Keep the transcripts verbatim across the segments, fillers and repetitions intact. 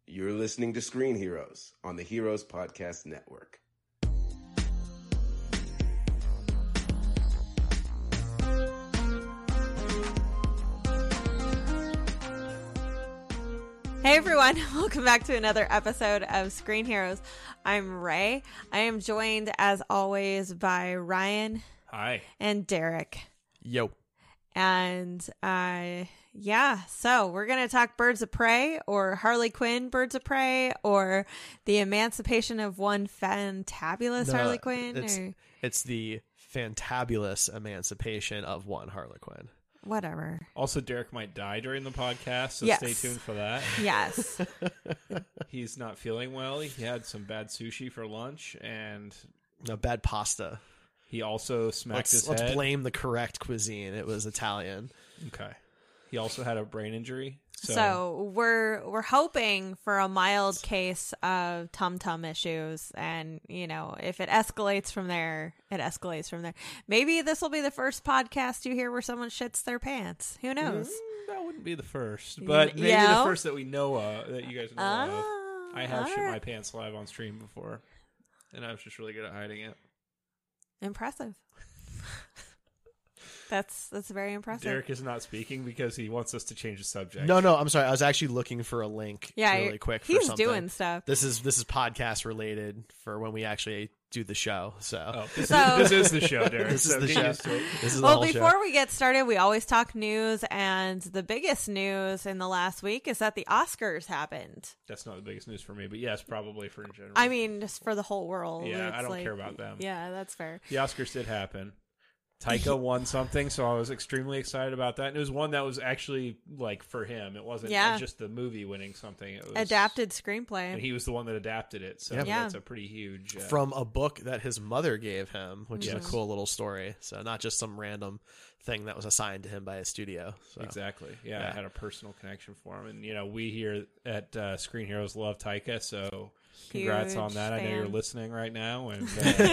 You're listening to Screen Heroes on the Heroes Podcast Network. Hey everyone, welcome back to another episode of Screen Heroes. I'm Ray. I am joined as always by Ryan. Hi. And Derek. Yo. And uh yeah, so we're going to talk Birds of Prey or Harley Quinn Birds of Prey or the emancipation of one fantabulous No, Harley Quinn. It's, or it's the fantabulous emancipation of one Harley Quinn. whatever. Also, Derek might die during the podcast, so Yes. stay tuned for that. Yes. He's not feeling well. He had some bad sushi for lunch, and No, bad pasta. he also smacked Let's, his let's head. blame the correct cuisine. It was Italian. Okay. He also had a brain injury. So, So we're we're hoping for a mild case of tum tum issues, and you know, if it escalates from there, it escalates from there. Maybe this will be the first podcast you hear where someone shits their pants. Who knows? Mm, that wouldn't be the first, but maybe Yeah. the first that we know of, that you guys know of. Ah, I have shit alright. my pants live on stream before, and I was just really good at hiding it. Impressive. That's that's very impressive. Derek is not speaking because he wants us to change the subject. No, no, I'm sorry. I was actually looking for a link yeah, really you're- quick for he's something. doing stuff. This is this is podcast related for when we actually do the show. So Oh, this, So- is, this is the show, Derek. this is so the get show. used to it. This is the Well, whole before show. we get started, we always talk news, and the biggest news in the last week is that the Oscars happened. That's not the biggest news for me, but yes, probably for in general. I mean, just for the whole world. Yeah, I It's don't like- care about them. Yeah, that's fair. The Oscars did happen. Taika won something, so I was extremely excited about that. And it was one that was actually like for him. It wasn't Yeah. just the movie winning something. It was Adapted screenplay. and he was the one that adapted it. So Yeah. Yeah. that's a pretty huge. Uh, From a book that his mother gave him, which is Yes. a cool little story. So not just some random thing that was assigned to him by a studio. So. Exactly. Yeah, Yeah. I had a personal connection for him, and you know, we here at uh, Screen Heroes love Taika, so congrats Huge on that. I know you're fan. listening right now, and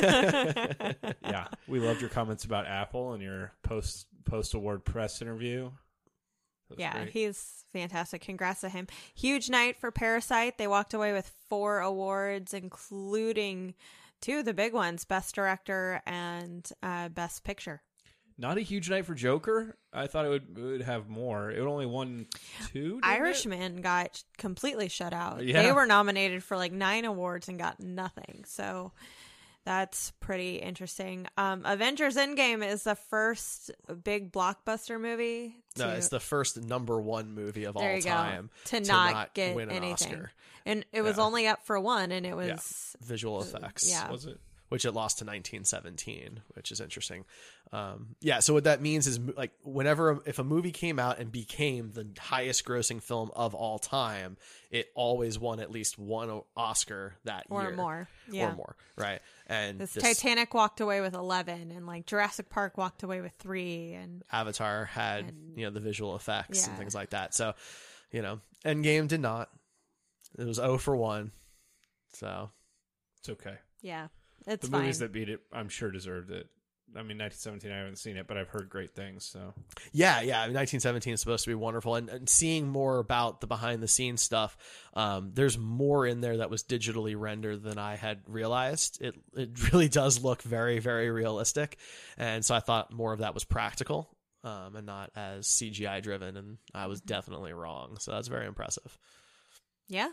uh, yeah, we loved your comments about Apple and your post post award press interview. That was Yeah, great. he's fantastic. Congrats to him. Huge night for Parasite. They walked away with four awards, including two of the big ones, Best Director and uh, Best Picture. Not a huge night for Joker. I thought it would, it would have more. It only won two. didn't it? Irishman got completely shut out. Yeah. They were nominated for like nine awards and got nothing. So that's pretty interesting. Um, Avengers Endgame is the first big blockbuster movie. To, No, it's the first number one movie of there all you go, time to, not, not get win an anything. Oscar. And it was Yeah. only up for one, and it was Yeah. Visual effects. yeah. Was it? Which it lost to nineteen seventeen, which is interesting. Um, yeah, so what that means is like whenever if a movie came out and became the highest grossing film of all time, it always won at least one Oscar that or year. more. Yeah. Or more, right? And This this Titanic walked away with eleven, and like Jurassic Park walked away with three, and Avatar had, and- you know, the visual effects Yeah. and things like that. So, you know, Endgame did not. It was zero for one. So, It's okay. yeah, it's The fine. movies that beat it, I'm sure, deserved it. I mean, nineteen seventeen, I haven't seen it, but I've heard great things. So yeah, yeah. I mean, nineteen seventeen is supposed to be wonderful, and, and seeing more about the behind the scenes stuff, um, there's more in there that was digitally rendered than I had realized. It it really does look very, very realistic, and so I thought more of that was practical um, and not as C G I driven, and I was definitely wrong. So that's very impressive. yeah.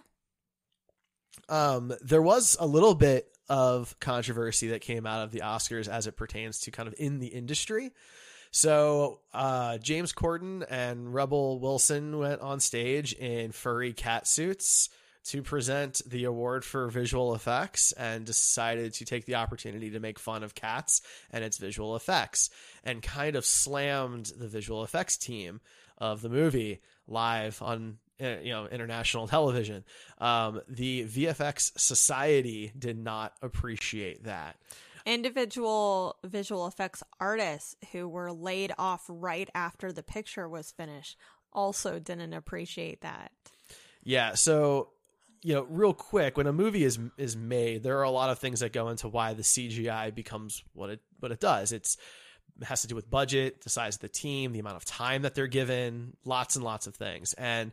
Um, there was a little bit of controversy that came out of the Oscars as it pertains to kind of in the industry. So, uh, James Corden and Rebel Wilson went on stage in furry cat suits to present the award for visual effects and decided to take the opportunity to make fun of cats and its visual effects and kind of slammed the visual effects team of the movie live on you know, international television. Um, the V F X Society did not appreciate that. Individual visual effects artists who were laid off right after the picture was finished also didn't appreciate that. Yeah. So, you know, real quick, when a movie is is made, there are a lot of things that go into why the C G I becomes what it what it does. It's it has to do with budget, the size of the team, the amount of time that they're given, lots and lots of things. And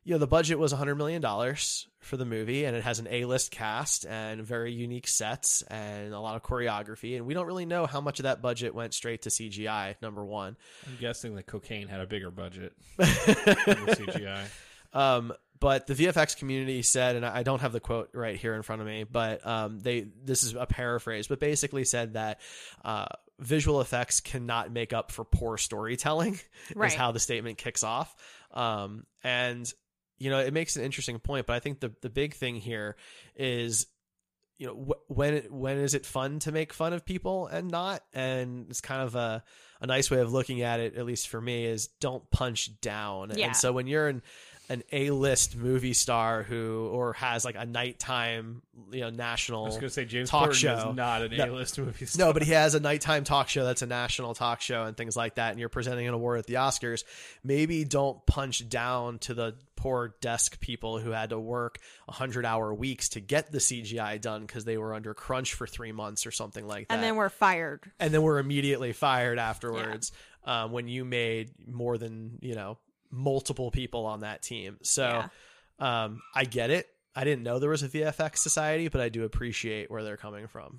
you know, the budget was one hundred million dollars for the movie, and it has an A-list cast and very unique sets and a lot of choreography. And we don't really know how much of that budget went straight to C G I, number one. I'm guessing that cocaine had a bigger budget than the C G I. Um, but the V F X community said, and I don't have the quote right here in front of me, but um, they this is a paraphrase, but basically said that uh, visual effects cannot make up for poor storytelling, Right. is how the statement kicks off. Um, and you know, it makes an interesting point, but I think the the big thing here is, you know, wh- when when is it fun to make fun of people and not? And it's kind of a a nice way of looking at it, at least for me, is don't punch down. Yeah. And so when you're an an A-list movie star who or has like a nighttime, you know, national I was going to say James talk Corden show. is not an No. A-list movie star. No, but he has a nighttime talk show that's a national talk show and things like that, and you're presenting an award at the Oscars, maybe don't punch down to the poor desk people who had to work one hundred hour weeks to get the C G I done because they were under crunch for three months or something like that. And then we're fired. and then were immediately fired afterwards um, when you made more than, you know, multiple people on that team. So Yeah. um, I get it. I didn't know there was a V F X society, but I do appreciate where they're coming from.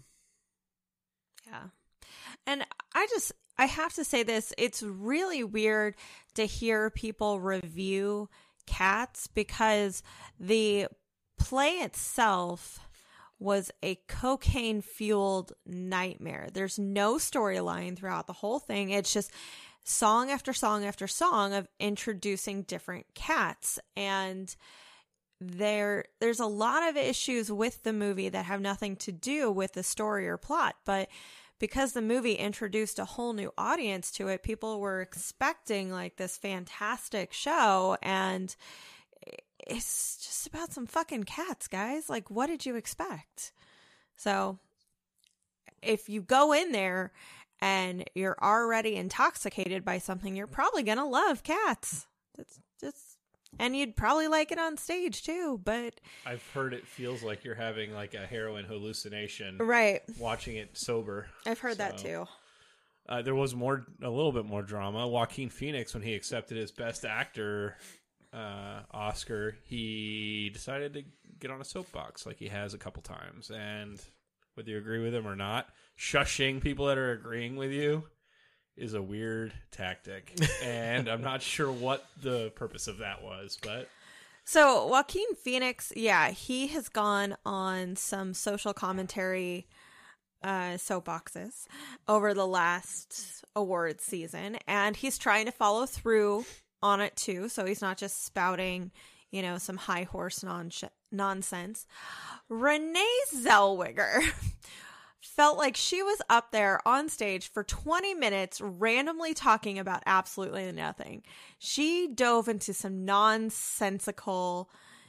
Yeah. And I just, I have to say this, it's really weird to hear people review Cats because the play itself was a cocaine fueled nightmare. There's no storyline throughout the whole thing. It's just song after song after song of introducing different cats. And there there's a lot of issues with the movie that have nothing to do with the story or plot, but because the movie introduced a whole new audience to it, people were expecting like this fantastic show, and it's just about some fucking cats, guys. Like, what did you expect? So if you go in there and you're already intoxicated by something, you're probably going to love Cats. That's just, and you'd probably like it on stage too, but I've heard it feels like you're having like a heroin hallucination right. watching it sober. I've heard that So, too. Uh, there was more, a little bit more drama. Joaquin Phoenix, when he accepted his Best Actor uh, Oscar, he decided to get on a soapbox like he has a couple times. And whether you agree with him or not, shushing people that are agreeing with you is a weird tactic. And I'm not sure what the purpose of that was, but... So Joaquin Phoenix, yeah, he has gone on some social commentary uh, soapboxes over the last awards season, and he's trying to follow through on it too. So he's not just spouting, you know, some high horse non- nonsense. Renee Zellweger felt like she was up there on stage for twenty minutes randomly talking about absolutely nothing. She dove into some nonsensical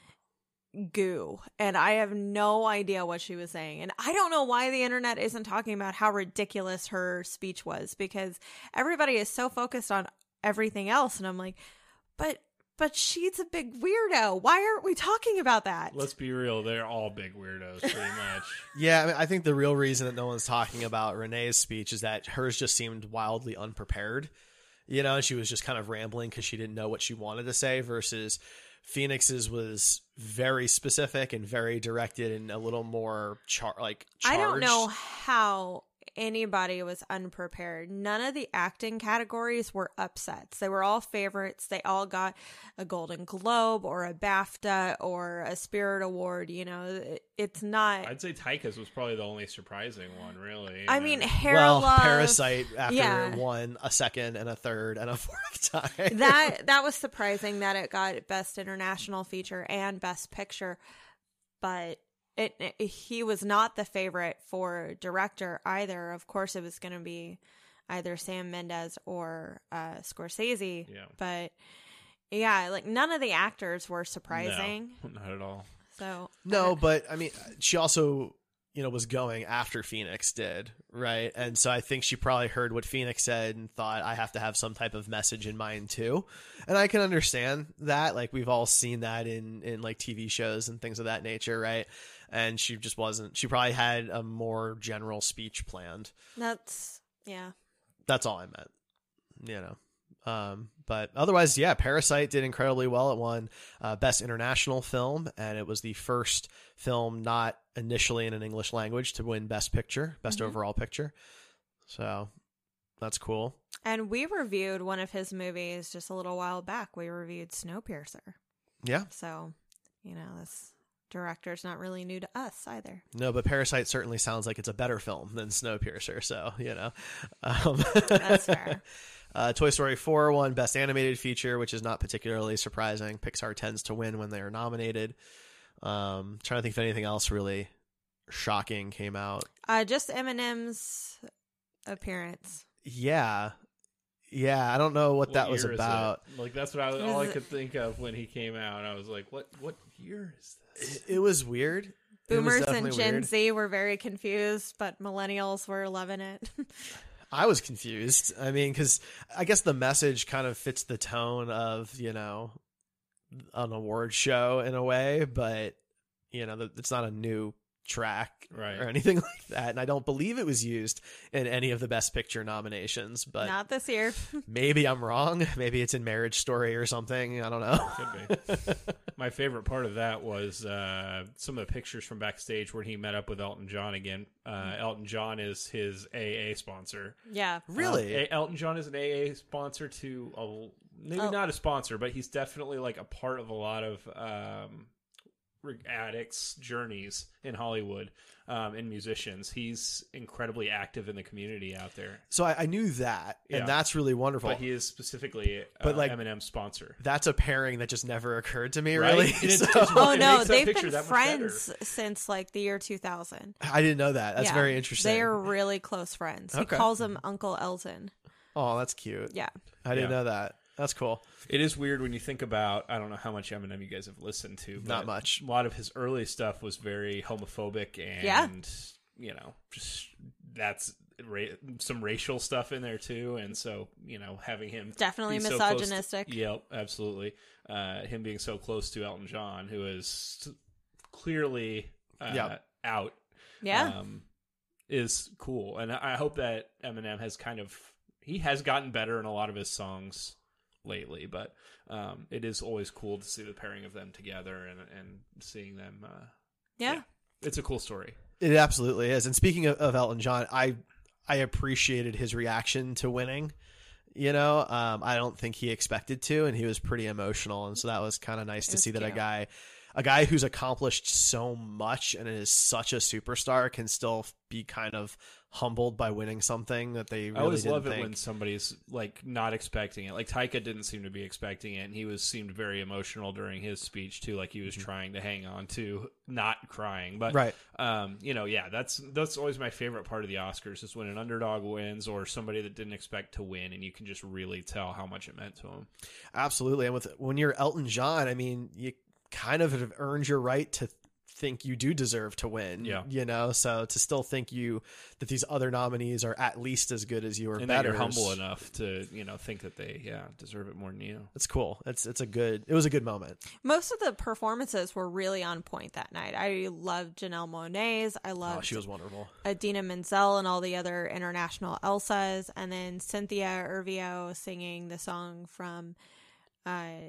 goo, and I have no idea what she was saying. And I don't know why the internet isn't talking about how ridiculous her speech was, because everybody is so focused on everything else. And I'm like, but But she's a big weirdo. Why aren't we talking about that? Let's be real. They're all big weirdos, pretty much. Yeah, I, mean, I think the real reason that no one's talking about Renee's speech is that hers just seemed wildly unprepared. You know, she was just kind of rambling because she didn't know what she wanted to say, versus Phoenix's was very specific and very directed and a little more char- like charged. I don't know how anybody was unprepared. None of the acting categories were upsets. They were all favorites. They all got a Golden Globe or a BAFTA or a Spirit Award. You know, it, it's not. I'd say Taika's was probably the only surprising one, really. I And mean, then- Hair well, Love. Parasite after yeah. it won a second and a third and a fourth time. that that was surprising that it got Best International Feature and Best Picture, but it, it he was not the favorite for director either. Of course, it was going to be either Sam Mendes or uh, Scorsese. Yeah. But yeah, like none of the actors were surprising. No, not at all. So No, but I mean, she also, you know, was going after Phoenix did, right? And so I think she probably heard what Phoenix said and thought, I have to have some type of message in mind too. And I can understand that. Like, we've all seen that in, in like T V shows and things of that nature, right? And she just wasn't, she probably had a more general speech planned. that's yeah. That's all I meant, you know. Um, but otherwise, yeah, Parasite did incredibly well. It won uh, Best International Film, and it was the first film not initially in an English language to win Best Picture, Best Mhm. Overall Picture. So that's cool. And we reviewed one of his movies just a little while back. We reviewed Snowpiercer. Yeah. So, you know, this director's not really new to us either. No, but Parasite certainly sounds like it's a better film than Snowpiercer. So, you know. Um, That's fair. Uh, Toy Story four won Best Animated Feature, which is not particularly surprising. Pixar tends to win when they are nominated. Um, trying to think if anything else really shocking came out. Uh, just Eminem's appearance. Yeah. Yeah, I don't know what, What that was year is about. it? Like that's what I was, Was all I it- could think of when he came out. I was like, what what year is this? It, it was weird. It was Boomers and definitely Gen weird. Z were very confused, but millennials were loving it. I was confused. I mean, because I guess the message kind of fits the tone of, you know, an award show in a way, but, you know, it's not a new track Right. or anything like that. And I don't believe it was used in any of the Best Picture nominations, but Not this year. maybe I'm wrong. Maybe it's in Marriage Story or something. I don't know. Could be. My favorite part of that was uh, some of the pictures from backstage where he met up with Elton John again. Uh, Elton John is his A A sponsor. Yeah. Really? Uh, A- Elton John is an A A sponsor to a, maybe Oh. not a sponsor, but he's definitely like a part of a lot of um, re- addicts' journeys in Hollywood um, and musicians. He's incredibly active in the community out there. So I, I knew that, and Yeah. that's really wonderful. But he is specifically uh, But, like, Eminem's sponsor. That's a pairing that just never occurred to me, Right? really. And it's- So- it's- Oh It no, makes that they've picture been that much friends since like the year two thousand. I didn't know that. That's Yeah. very interesting. They are really close friends. He Okay. calls him Uncle Elton. Oh, that's cute. Yeah. I didn't Yeah. know that. That's cool. It is weird when you think about, I don't know how much Eminem you guys have listened to. But Not much. A lot of his early stuff was very homophobic and, Yeah. you know, just that's ra- some racial stuff in there too. And so, you know, having him Definitely be so close to- misogynistic. yep, absolutely. Uh, him being so close to Elton John, who is clearly uh, Yep. out, Yeah. um, is cool. And I I hope that Eminem has kind of, he has gotten better in a lot of his songs lately, but um, it is always cool to see the pairing of them together and and seeing them. Uh, yeah. yeah. It's a cool story. It absolutely is. And speaking of, of Elton John, I I appreciated his reaction to winning. You know, um, I don't think he expected to, and he was pretty emotional, and so that was kind of nice It to was see that a cute. guy, a guy who's accomplished so much and is such a superstar, can still be kind of humbled by winning something that they really I always didn't love think. it when somebody's like not expecting it. Like Taika didn't seem to be expecting it, and he was seemed very emotional during his speech too. Like he was trying to hang on to not crying. But Right. um, you know, yeah, that's that's always my favorite part of the Oscars is when an underdog wins or somebody that didn't expect to win, and you can just really tell how much it meant to them. Absolutely. And with when you're Elton John, I mean, you kind of have earned your right to think you do deserve to win. Yeah. You know, so to still think you that these other nominees are at least as good as you or And better. that you're humble is- enough to you know think that they yeah deserve it more than you. It's cool. It's it's a good. It was a good moment. Most of the performances were really on point that night. I loved Janelle Monáe's. I loved Oh, she was wonderful. Adina Menzel and all the other international Elsas, and then Cynthia Ervio singing the song from uh,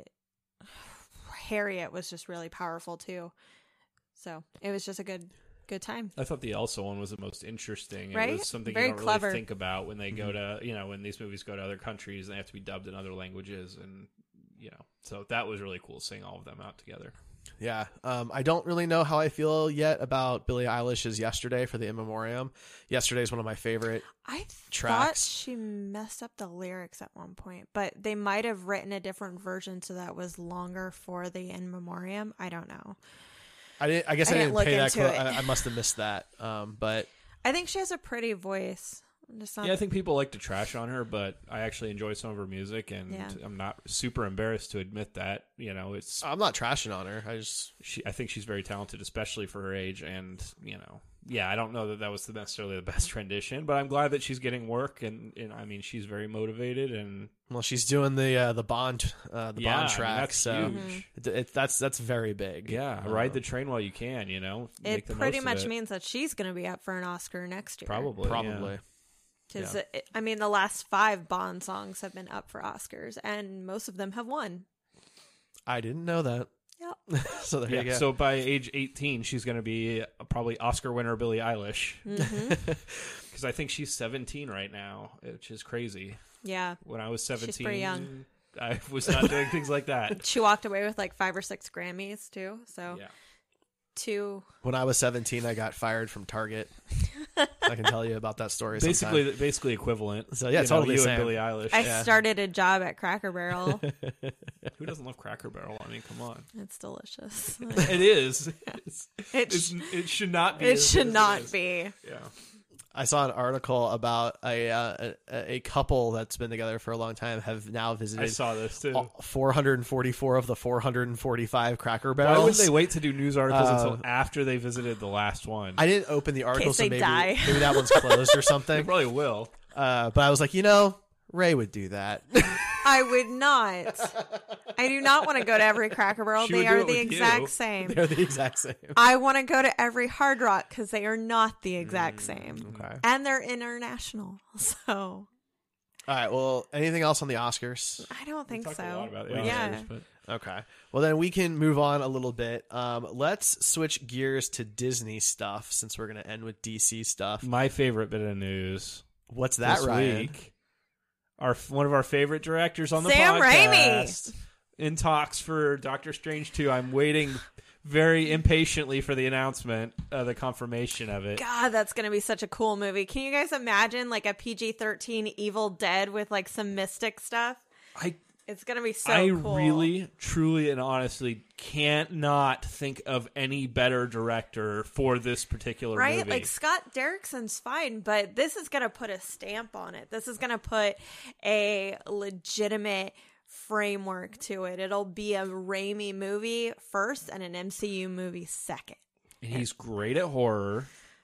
Harriet was just really powerful too. So it was just a good good time. I thought the Elsa one was the most interesting. Right? It was something Very you don't clever. really think about when they go to, you know, when these movies go to other countries and they have to be dubbed in other languages. And, you know, so that was really cool seeing all of them out together. Yeah. Um, I don't really know how I feel yet about Billie Eilish's Yesterday for the In Memoriam. Yesterday is one of my favorite. I thought Tracks. she messed up the lyrics at one point, but they might have written a different version so that was longer for the In Memoriam. I don't know. I didn't. I guess I I, didn't didn't look pay that. into Clo- it. I, I must have missed that. Um, but I think she has a pretty voice. Just not Yeah, I think people like to trash on her, but I actually enjoy some of her music, and Yeah. I'm not super embarrassed to admit that. You know, it's I'm not trashing on her. I just she. I think she's very talented, especially for her age, and you know, yeah, I don't know that that was the necessarily the best rendition, but I'm glad that she's getting work, and, and I mean, she's very motivated, and well, she's doing the uh, the Bond uh, the yeah, I Bond mean, track. that's so huge. it, it, that's that's very big. Yeah, Uh, ride the train while you can. You know, it Make the pretty most of much it. means that she's going to be up for an Oscar next year. probably, probably. yeah. Because, Yeah. I mean, the last five Bond songs have been up for Oscars, and most of them have won. I didn't know that. Yep. So there Yeah, you go. so by age eighteen, she's going to be probably Oscar winner Billie Eilish. Mm-hmm. Because I think she's seventeen right now, which is crazy. Yeah. When I was seventeen, pretty young. I was not doing things like that. She walked away with like five or six Grammys, too. So, Yeah. two. When I was seventeen, I got fired from Target. I can tell you about that story Basically, sometime. basically equivalent. So, yeah, You know, totally you the and same. Billie Eilish. I Yeah. started a job at Cracker Barrel. Who doesn't love Cracker Barrel? I mean, come on. It's delicious. It is. It's, It, it's, sh- it should not be. it as should good as not it is. be. Yeah. I saw an article about a, uh, a a couple that's been together for a long time have now I visited saw this too. all- four hundred forty-four of the four hundred forty-five Cracker Why Barrels. wouldn't they wait to do news articles Uh, until after they visited the last one? I didn't open the article, case so they maybe die. maybe that one's closed or They something. probably will. Uh, but I was like, you know, Ray would do that. I would not. I do not want to go to every Cracker Barrel. She They would do are it the with exact you. same. They're the exact same. I want to go to every Hard Rock because they are not the exact same. Okay. And they're international. So All right. Well, anything else on the Oscars? I don't think Talked so. a lot about the Yeah. Oscars, but Okay. Well, then we can move on a little bit. Um, let's switch gears to Disney stuff since we're going to end with D C stuff. my favorite bit of news What's that, this Ryan? week, our one of our favorite directors on the Sam podcast, in talks for Doctor Strange two. I'm waiting very impatiently for the announcement, uh, the confirmation of it. God, that's going to be such a cool movie. Can you guys imagine like a P G thirteen Evil Dead with like some mystic stuff? I It's going to be so I cool. really, truly, and honestly can't not think of any better director for this particular Right? movie. Like Scott Derrickson's fine, but this is going to put a stamp on it. This is going to put a legitimate framework to it. It'll be a Raimi movie first and an M C U movie second. And he's great at horror.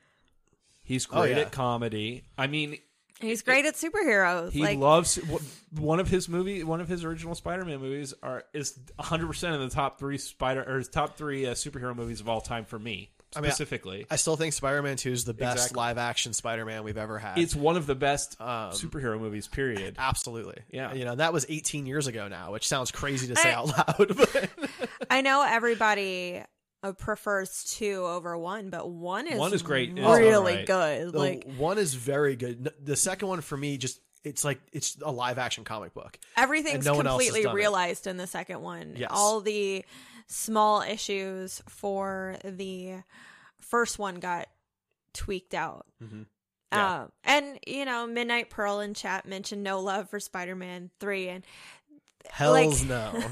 He's Oh, great yeah. at comedy. I mean, And he's great at superheroes. he like loves one of his movie. One of his original Spider-Man movies are is one hundred percent in the top three Spider or top three uh, superhero movies of all time for me I mean, specifically. I still think Spider-Man two is the best Exactly. live-action Spider-Man we've ever had. it's one of the best Um, superhero movies. Period. Absolutely. Yeah. You know, that was eighteen years ago now, which sounds crazy to say I- out loud. But I know everybody uh, prefers two over one, but one is One is great in its own really right. good. the Like one is very good. N- The second one for me just it's like it's a live-action comic book. everything's no one else has completely done it. realized in the second one. Yes. All the small issues for the first one got tweaked out. Mhm. Yeah. Uh, and you know, Midnight Pearl in chat mentioned no love for Spider-Man three, and Hell's Like- no,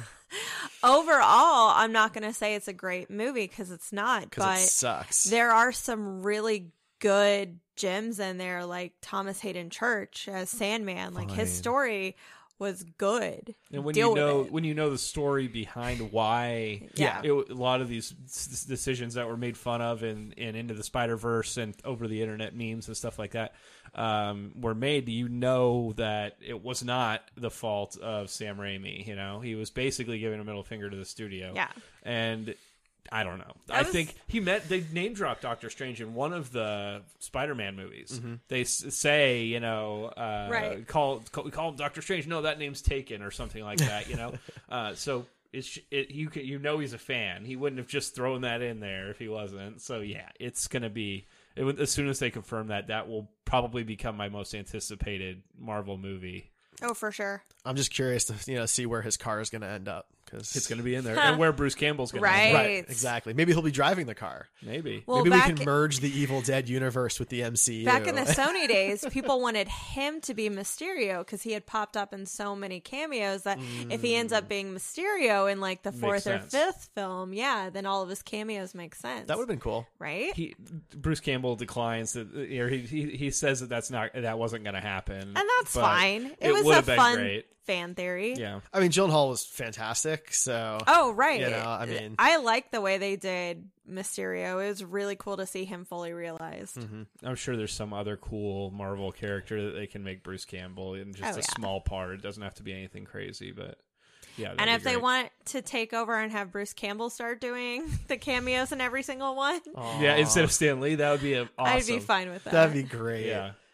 overall, I'm not going to say it's a great movie because it's not. because But it sucks. there are some really good gems in there, like Thomas Hayden Church as Sandman. Like his Fine. story was good. And when Deal you with know it. when you know the story behind why, Yeah. it, a lot of these s- decisions that were made fun of in, in Into the Spider Verse and over the internet memes and stuff like that um, were made, you know that it was not the fault of Sam Raimi. You know, he was basically giving a middle finger to the studio. Yeah. and I don't know. That I was- think he met they name dropped Doctor Strange in one of the Spider-Man movies. Mm-hmm. They s- say, you know, uh, Right. call, call call him Doctor Strange. No, that name's taken or something like that. You know, uh, so it's it you can, you know he's a fan. He wouldn't have just thrown that in there if he wasn't. So yeah, it's gonna be. It, would- as soon as they confirm that, that will probably become my most anticipated Marvel movie. Oh, for sure. I'm just curious to you know see where his car is going to end up because It's gonna be in there, and where Bruce Campbell's gonna Right. end up. right exactly. Maybe he'll be driving the car. Maybe. Well, Maybe back, we can merge the Evil Dead universe with the M C U. back in the Sony days, people wanted him to be Mysterio because he had popped up in so many cameos that if he ends up being Mysterio in like the fourth or sense. fifth film, yeah, then all of his cameos make sense. that would have been cool. right? He Bruce Campbell declines that or he, he he says that that's not that wasn't going to happen, And that's but fine. It, It, was would a have been fun great. fan theory. Yeah, I mean, Gyllenhaal was fantastic. So Oh, right. You know, I mean- I like the way they did Mysterio. It was really cool to see him fully realized. Mm-hmm. I'm sure there's some other cool Marvel character that they can make Bruce Campbell in just Oh, a yeah. small part. It doesn't have to be anything crazy, but yeah. that'd And be if they great. want to take over and have Bruce Campbell start doing the cameos in every single one, yeah, instead of Stan Lee, that would be a, awesome. I'd be fine with that. that'd be great. Yeah,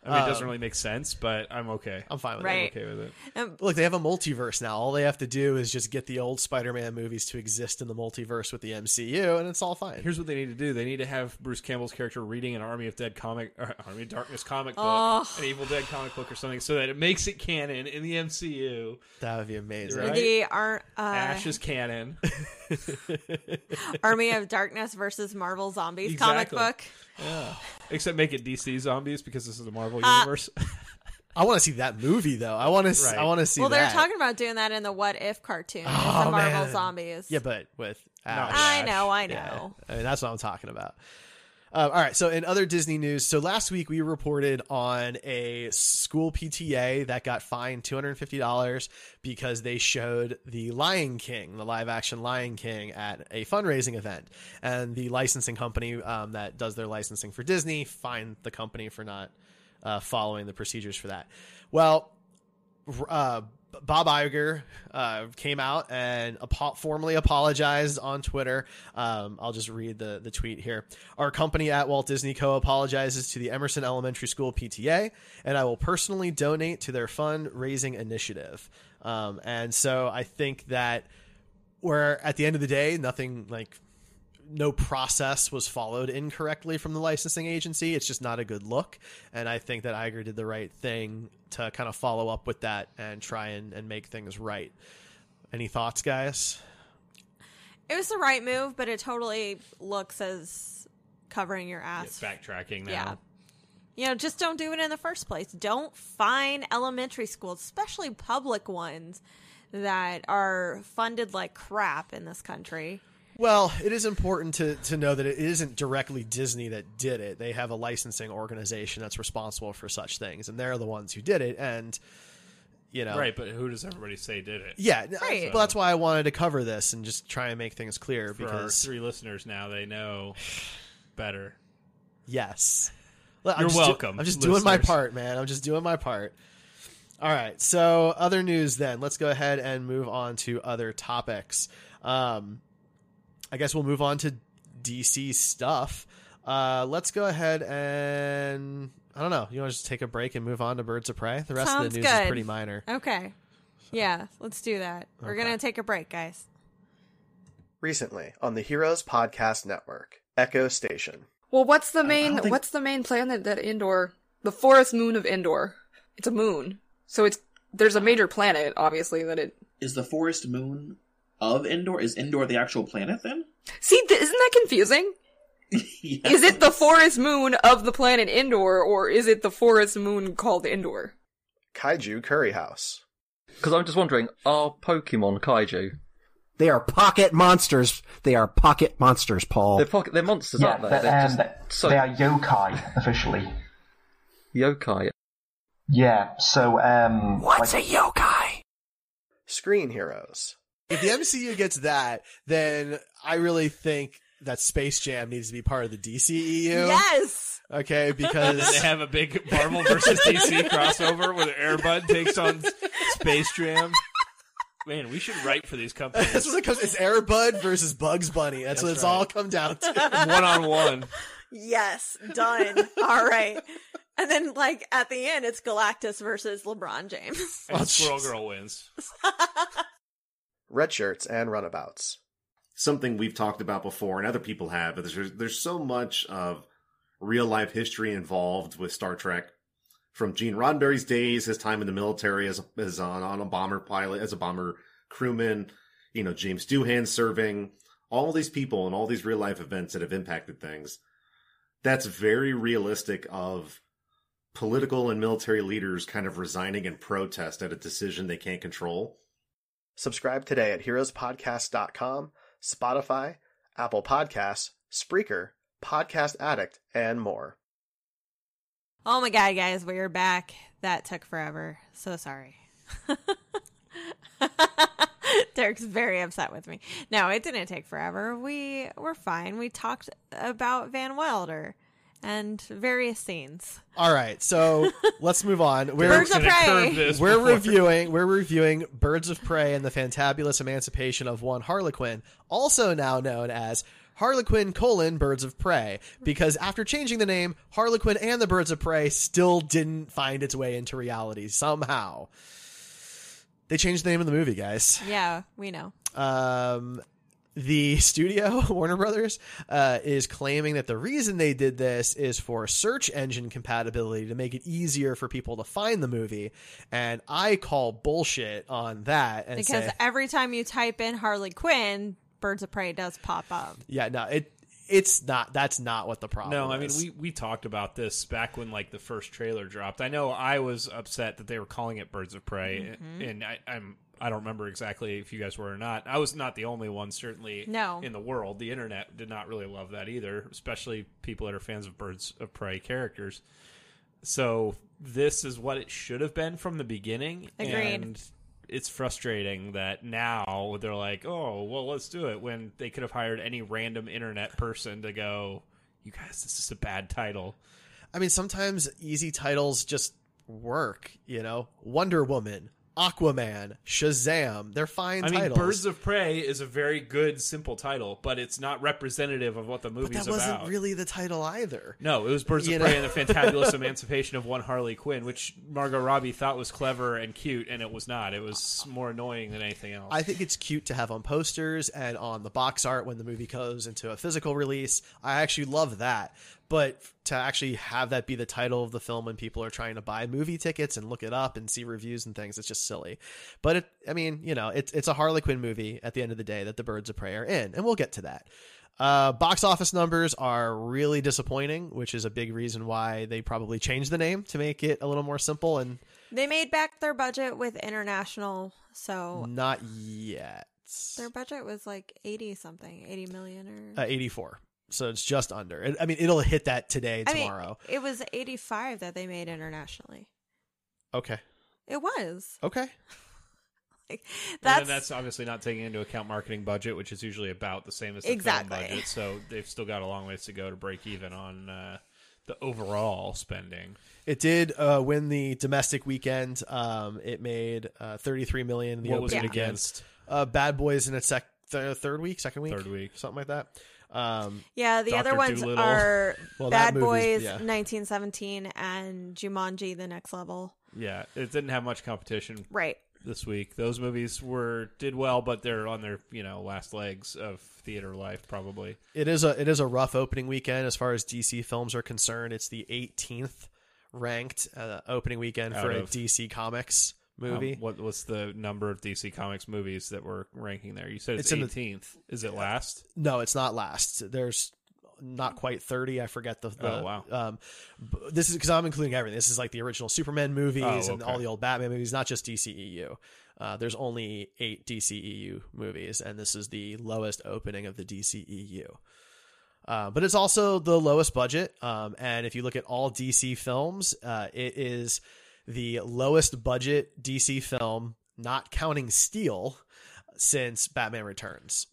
I mean, it doesn't Um, really make sense, but I'm okay. I'm fine with Right. it. I'm okay with it. Um, Look, they have a multiverse now. All they have to do is just get the old Spider-Man movies to exist in the multiverse with the M C U, and it's all fine. Here's what they need to do: they need to have Bruce Campbell's character reading an Army of Dead comic, or Army of Darkness comic book, Oh. an Evil Dead comic book, or something, so that it makes it canon in the M C U. That would be amazing. Right. The Ar- uh, Ash is canon. Army of Darkness versus Marvel Zombies Exactly. comic book. Yeah. Except make it D C zombies because this is the Marvel Uh, universe. I want to see that movie though. I want to. Right. I want to see Well, that. they're talking about doing that in the What If cartoon. It's Oh, the Marvel man. Zombies. Yeah, but with Ash. I Ash. know, I know. Yeah. I mean, that's what I'm talking about. Uh, all right. So, in other Disney news, so last week we reported on a school P T A that got fined two hundred fifty dollars because they showed the Lion King, the live action Lion King, at a fundraising event. And the licensing company um, that does their licensing for Disney fined the company for not uh, following the procedures for that. Well, uh, Bob Iger uh, came out and apo- formally apologized on Twitter. Um, I'll just read the, the tweet here. Our company at Walt Disney Co. apologizes to the Emerson Elementary School P T A, and I will personally donate to their fundraising initiative. Um, and so I think that where at the end of the day, nothing like no process was followed incorrectly from the licensing agency. It's just not a good look. And I think that Iger did the right thing to kind of follow up with that and try and, and make things right. Any thoughts, guys? It was the right move, but it totally looks as covering your ass. Yeah, backtracking now. Yeah. You know, just don't do it in the first place. Don't fine elementary schools, especially public ones that are funded like crap in this country. Well, it is important to, to know that it isn't directly Disney that did it. They have a licensing organization that's responsible for such things, and they're the ones who did it. And, you know, Right, but who does everybody say did it? yeah, Right. well, that's why I wanted to cover this and just try and make things clear For our because, three listeners now, they know better. yes. I'm You're just do- welcome, I'm just doing my listeners. part, man. I'm just doing my part. All right. So, other news then. Let's go ahead and move on to other topics. Um, I guess we'll move on to D C stuff. Uh, let's go ahead and I don't know. You want to just take a break and move on to Birds of Prey? The rest of Sounds the news good. is pretty minor. Okay. Yeah, let's do that. We're Okay. going to take a break, guys. Recently on the Heroes Podcast Network, Echo Station. Well, what's the I main don't think- what's the main planet that Endor? The forest moon of Endor. It's a moon. So it's there's a major planet, obviously, that it Is the forest moon of Endor? Is Endor the actual planet then? See, th- isn't that confusing? Yes. Is it the forest moon of the planet Endor, or is it the forest moon called Endor? Kaiju Curry House. Because I'm just wondering, are Pokemon kaiju? They are pocket monsters. They are pocket monsters, Paul. They're pocket, they're monsters, Yeah, aren't they? but, They're um, just they- so they are yokai officially. yokai. Yeah, so um, What's like, a yokai? Screen Heroes. If the M C U gets that, then I really think that Space Jam needs to be part of the D C E U. Yes! Okay, And then because they have a big Marvel versus D C crossover where Air Bud takes on Space Jam. Man, we should write for these companies. that's what it comes. It's Air Bud versus Bugs Bunny. That's, That's what it's right. all come down to. One on one. Yes, done. All right. And then, like, at the end, it's Galactus versus LeBron James. And Oh, Squirrel jeez. Girl wins. Red Shirts and Runabouts. Something we've talked about before and other people have, but there's, there's so much of real life history involved with Star Trek. From Gene Roddenberry's days, his time in the military as, as on, on a bomber pilot, as a bomber crewman, you know, James Doohan serving, all these people and all these real life events that have impacted things. That's very realistic of political and military leaders kind of resigning in protest at a decision they can't control. Subscribe today at heroes podcast dot com, Spotify, Apple Podcasts, Spreaker, Podcast Addict, and more. Oh my god, guys, we're back. That took forever. So sorry. Derek's very upset with me. No, it didn't take forever. We were fine. We talked about Van Wilder and various scenes. All right, so let's move on. We're Birds of Gonna Prey. curve this we're before- reviewing we're reviewing Birds of Prey and the Fantabulous Emancipation of One Harlequin, also now known as Harlequin colon Birds of Prey, because after changing the name, Harlequin and the Birds of Prey still didn't find its way into reality somehow. They changed the name of the movie, guys. Yeah, we know. Um, the studio, Warner Brothers, uh, is claiming that the reason they did this is for search engine compatibility to make it easier for people to find the movie. And I call bullshit on that. And Because say, every time you type in Harley Quinn, Birds of Prey does pop up. yeah, no, it it's not. That's not what the problem No, I mean, is. we, we talked about this back when, like, the first trailer dropped. I know I was upset that they were calling it Birds of Prey, Mm-hmm. and I, I'm I don't remember exactly if you guys were or not. I was not the only one, certainly, No. in the world. The internet did not really love that either, especially people that are fans of Birds of Prey characters. So this is what it should have been from the beginning. Agreed. And it's frustrating that now they're like, oh, well, let's do it, when they could have hired any random internet person to go, you guys, this is a bad title. I mean, sometimes easy titles just work, you know? Wonder Woman, Aquaman, Shazam. They're fine I mean, titles. Birds of Prey is a very good, simple title, but it's not representative of what the but movie's that wasn't about. really the title either. No, it was Birds You of know? Prey and the Fantabulous Emancipation of One Harley Quinn, which Margot Robbie thought was clever and cute, and it was not. It was more annoying than anything else. I think it's cute to have on posters and on the box art when the movie goes into a physical release. I actually love that. But to actually have that be the title of the film when people are trying to buy movie tickets and look it up and see reviews and things, it's just silly. But it, I mean, you know, it's it's a Harley Quinn movie at the end of the day that the Birds of Prey are in, and we'll get to that. Uh, box office numbers are really disappointing, which is a big reason why they probably changed the name to make it a little more simple and They made back their budget with international, so not yet. their budget was like eighty something, eighty million or Uh, eighty-four. So it's just under. I mean, it'll hit that today, I mean, tomorrow. it was eighty-five that they made internationally. Okay. It was. Okay. Like, And that's, then that's obviously not taking into account marketing budget, which is usually about the same as the Exactly. film budget. So they've still got a long ways to go to break even on uh, the overall spending. It did uh, win the domestic weekend. Um, it made uh, thirty-three million dollars in the What was opening it weekend. against? Uh, Bad Boys in its sec- th- third week, second week, Third week. something like that. Um, yeah, the Doctor other ones Dolittle. are Well, that Bad movie's- Boys yeah. nineteen seventeen and Jumanji The Next Level. Yeah, it didn't have much competition Right. this week. Those movies were did well, but they're on their you know last legs of theater life probably. it is a it is a rough opening weekend as far as D C films are concerned. It's the eighteenth ranked uh, opening weekend Out for a of- D C Comics movie. Um, what what's the number of D C Comics movies that we're ranking there? You said it's It's in the- eighteenth. Is it last? No, it's not last. There's not quite thirty. I forget the. the Oh, wow. Um, b- this is because I'm including everything. This is like the original Superman movies Oh, and okay. all the old Batman movies, not just D C E U. Uh, there's only eight D C E U movies, and this is the lowest opening of the D C E U. Uh, but it's also the lowest budget. Um, and if you look at all D C films, uh, it is the lowest budget D C film, not counting Steel, since Batman Returns.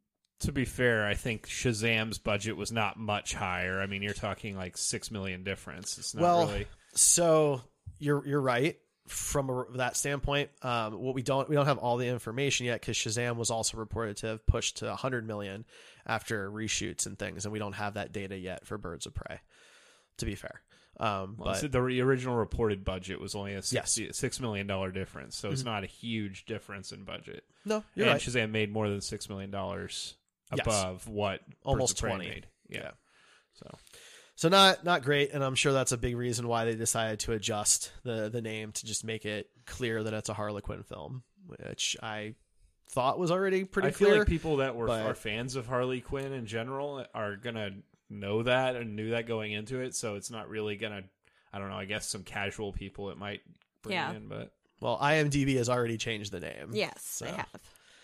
To be fair, I think Shazam's budget was not much higher. I mean, you're talking like six million difference. It's not Well, really. So you're you're right from a, that standpoint. Um, what we don't we don't have all the information yet because Shazam was also reported to have pushed to one hundred million after reshoots and things, and we don't have that data yet for Birds of Prey. To be fair, um, Well, but so the re- original reported budget was only a Yes. six, six million dollar difference, so it's Mhm. not a huge difference in budget. no, you're and right. Shazam made more than six million dollars Yes. above what Almost Birds of Prey twenty. made. Yeah. Yeah. So So not not great, and I'm sure that's a big reason why they decided to adjust the the name to just make it clear that it's a Harlequin film, which I thought was already pretty I feel clear. like people that were but- are fans of Harley Quinn in general are gonna know that and knew that going into it. So it's not really gonna. I don't know. I guess some casual people it might bring Yeah. in, but Well, IMDb has already changed the name. Yes, so. they have.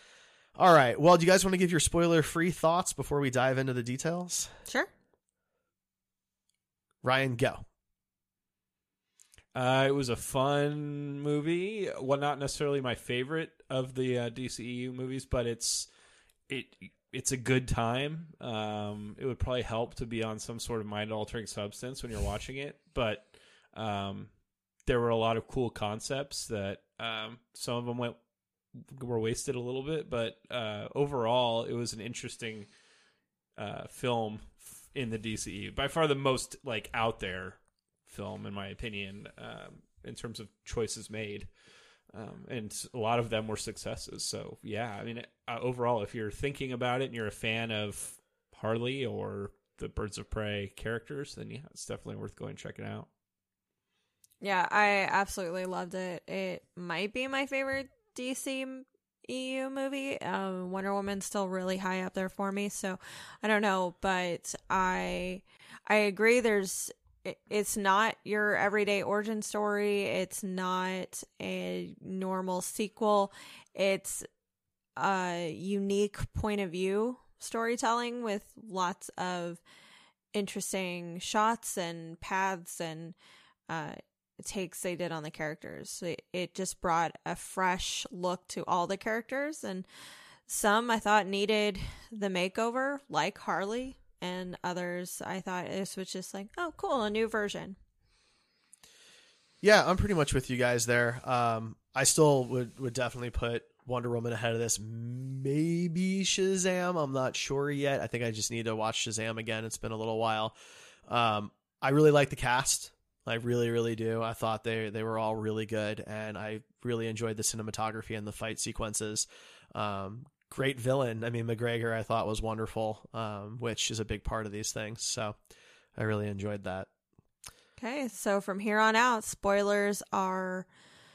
All right. Well, do you guys want to give your spoiler-free thoughts before we dive into the details? Sure. Ryan, go. Uh, it was a fun movie. Well, not necessarily my favorite of the uh, D C E U movies, but it's it it's a good time. Um, it would probably help to be on some sort of mind-altering substance when you're watching it, but um, there were a lot of cool concepts that um, some of them went were wasted a little bit, but uh, overall, it was an interesting uh, film in the D C E U. By far the most like out there film, in my opinion, um, in terms of choices made. Um, and a lot of them were successes. So, yeah, I mean, uh, overall, if you're thinking about it and you're a fan of Harley or the Birds of Prey characters, then, yeah, it's definitely worth going and checking out. Yeah, I absolutely loved it. It might be my favorite D C E U movie. Uh, Wonder Woman's still really high up there for me, so I don't know. But I, I agree, there's... it's not your everyday origin story. It's not a normal sequel. It's a unique point of view storytelling with lots of interesting shots and paths and uh, takes they did on the characters. It, it just brought a fresh look to all the characters, and some I thought needed the makeover, like Harley. And others, I thought this was just like, oh, cool, a new version. Yeah, I'm pretty much with you guys there. Um, I still would, would definitely put Wonder Woman ahead of this. Maybe Shazam. I'm not sure yet. I think I just need to watch Shazam again. It's been a little while. Um, I really like the cast. I really, really do. I thought they, they were all really good, and I really enjoyed the cinematography and the fight sequences. Um, Great villain. I mean, McGregor I thought was wonderful, um, which is a big part of these things. So I really enjoyed that. Okay, so from here on out, spoilers are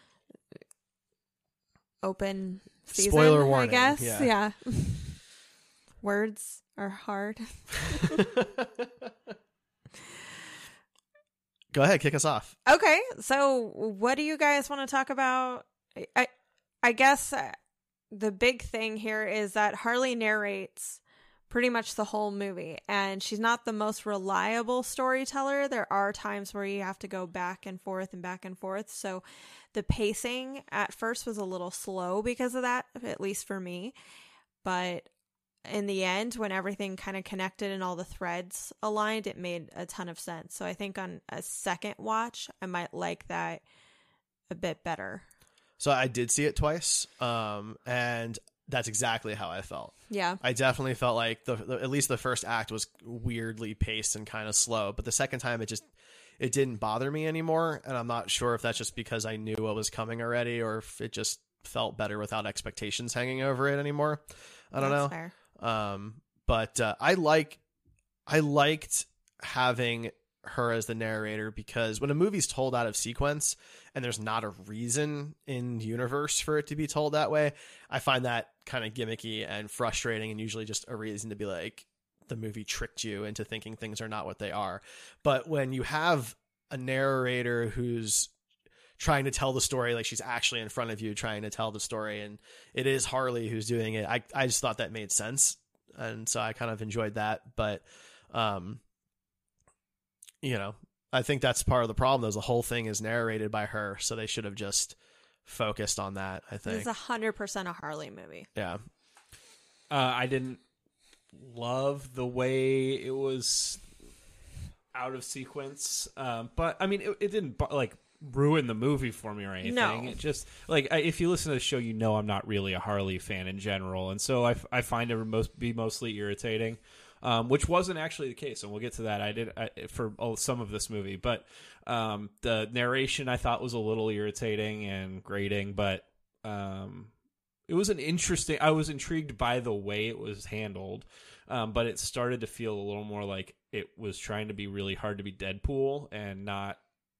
open season, Spoiler warning, I guess. yeah. Yeah. Words are hard. Go ahead, kick us off. Okay, so what do you guys want to talk about? I, I guess... Uh, the big thing here is that Harley narrates pretty much the whole movie, and she's not the most reliable storyteller. There are times where you have to go back and forth and back and forth. So the pacing at first was a little slow because of that, at least for me. But in the end, when everything kind of connected and all the threads aligned, it made a ton of sense. So I think on a second watch, I might like that a bit better. So I did see it twice, um, and that's exactly how I felt. Yeah. I definitely felt like the, the at least the first act was weirdly paced and kind of slow, but the second time it just it didn't bother me anymore, and I'm not sure if that's just because I knew what was coming already or if it just felt better without expectations hanging over it anymore. I don't That's know. fair. Um, but uh, I like I liked having her as the narrator, because when a movie's told out of sequence and there's not a reason in universe for it to be told that way, I find that kind of gimmicky and frustrating, and usually just a reason to be like, the movie tricked you into thinking things are not what they are. But when you have a narrator who's trying to tell the story, like she's actually in front of you trying to tell the story, and it is Harley who's doing it, I, I just thought that made sense. And so I kind of enjoyed that. But, um, you know, I think that's part of the problem, though. The whole thing is narrated by her, so they should have just focused on that, I think. It's a hundred percent a Harley movie. Yeah. Uh, I didn't love the way it was out of sequence, um, but I mean, it, it didn't like ruin the movie for me or anything. No. It just like I, if you listen to the show, you know I'm not really a Harley fan in general, and so I, I find it most be mostly irritating. Um, which wasn't actually the case, and we'll get to that. I did I, for oh, some of this movie, but um, the narration I thought was a little irritating and grating, but um, it was an interesting. I was intrigued by the way it was handled, um, but it started to feel a little more like it was trying to be really hard to be Deadpool and not.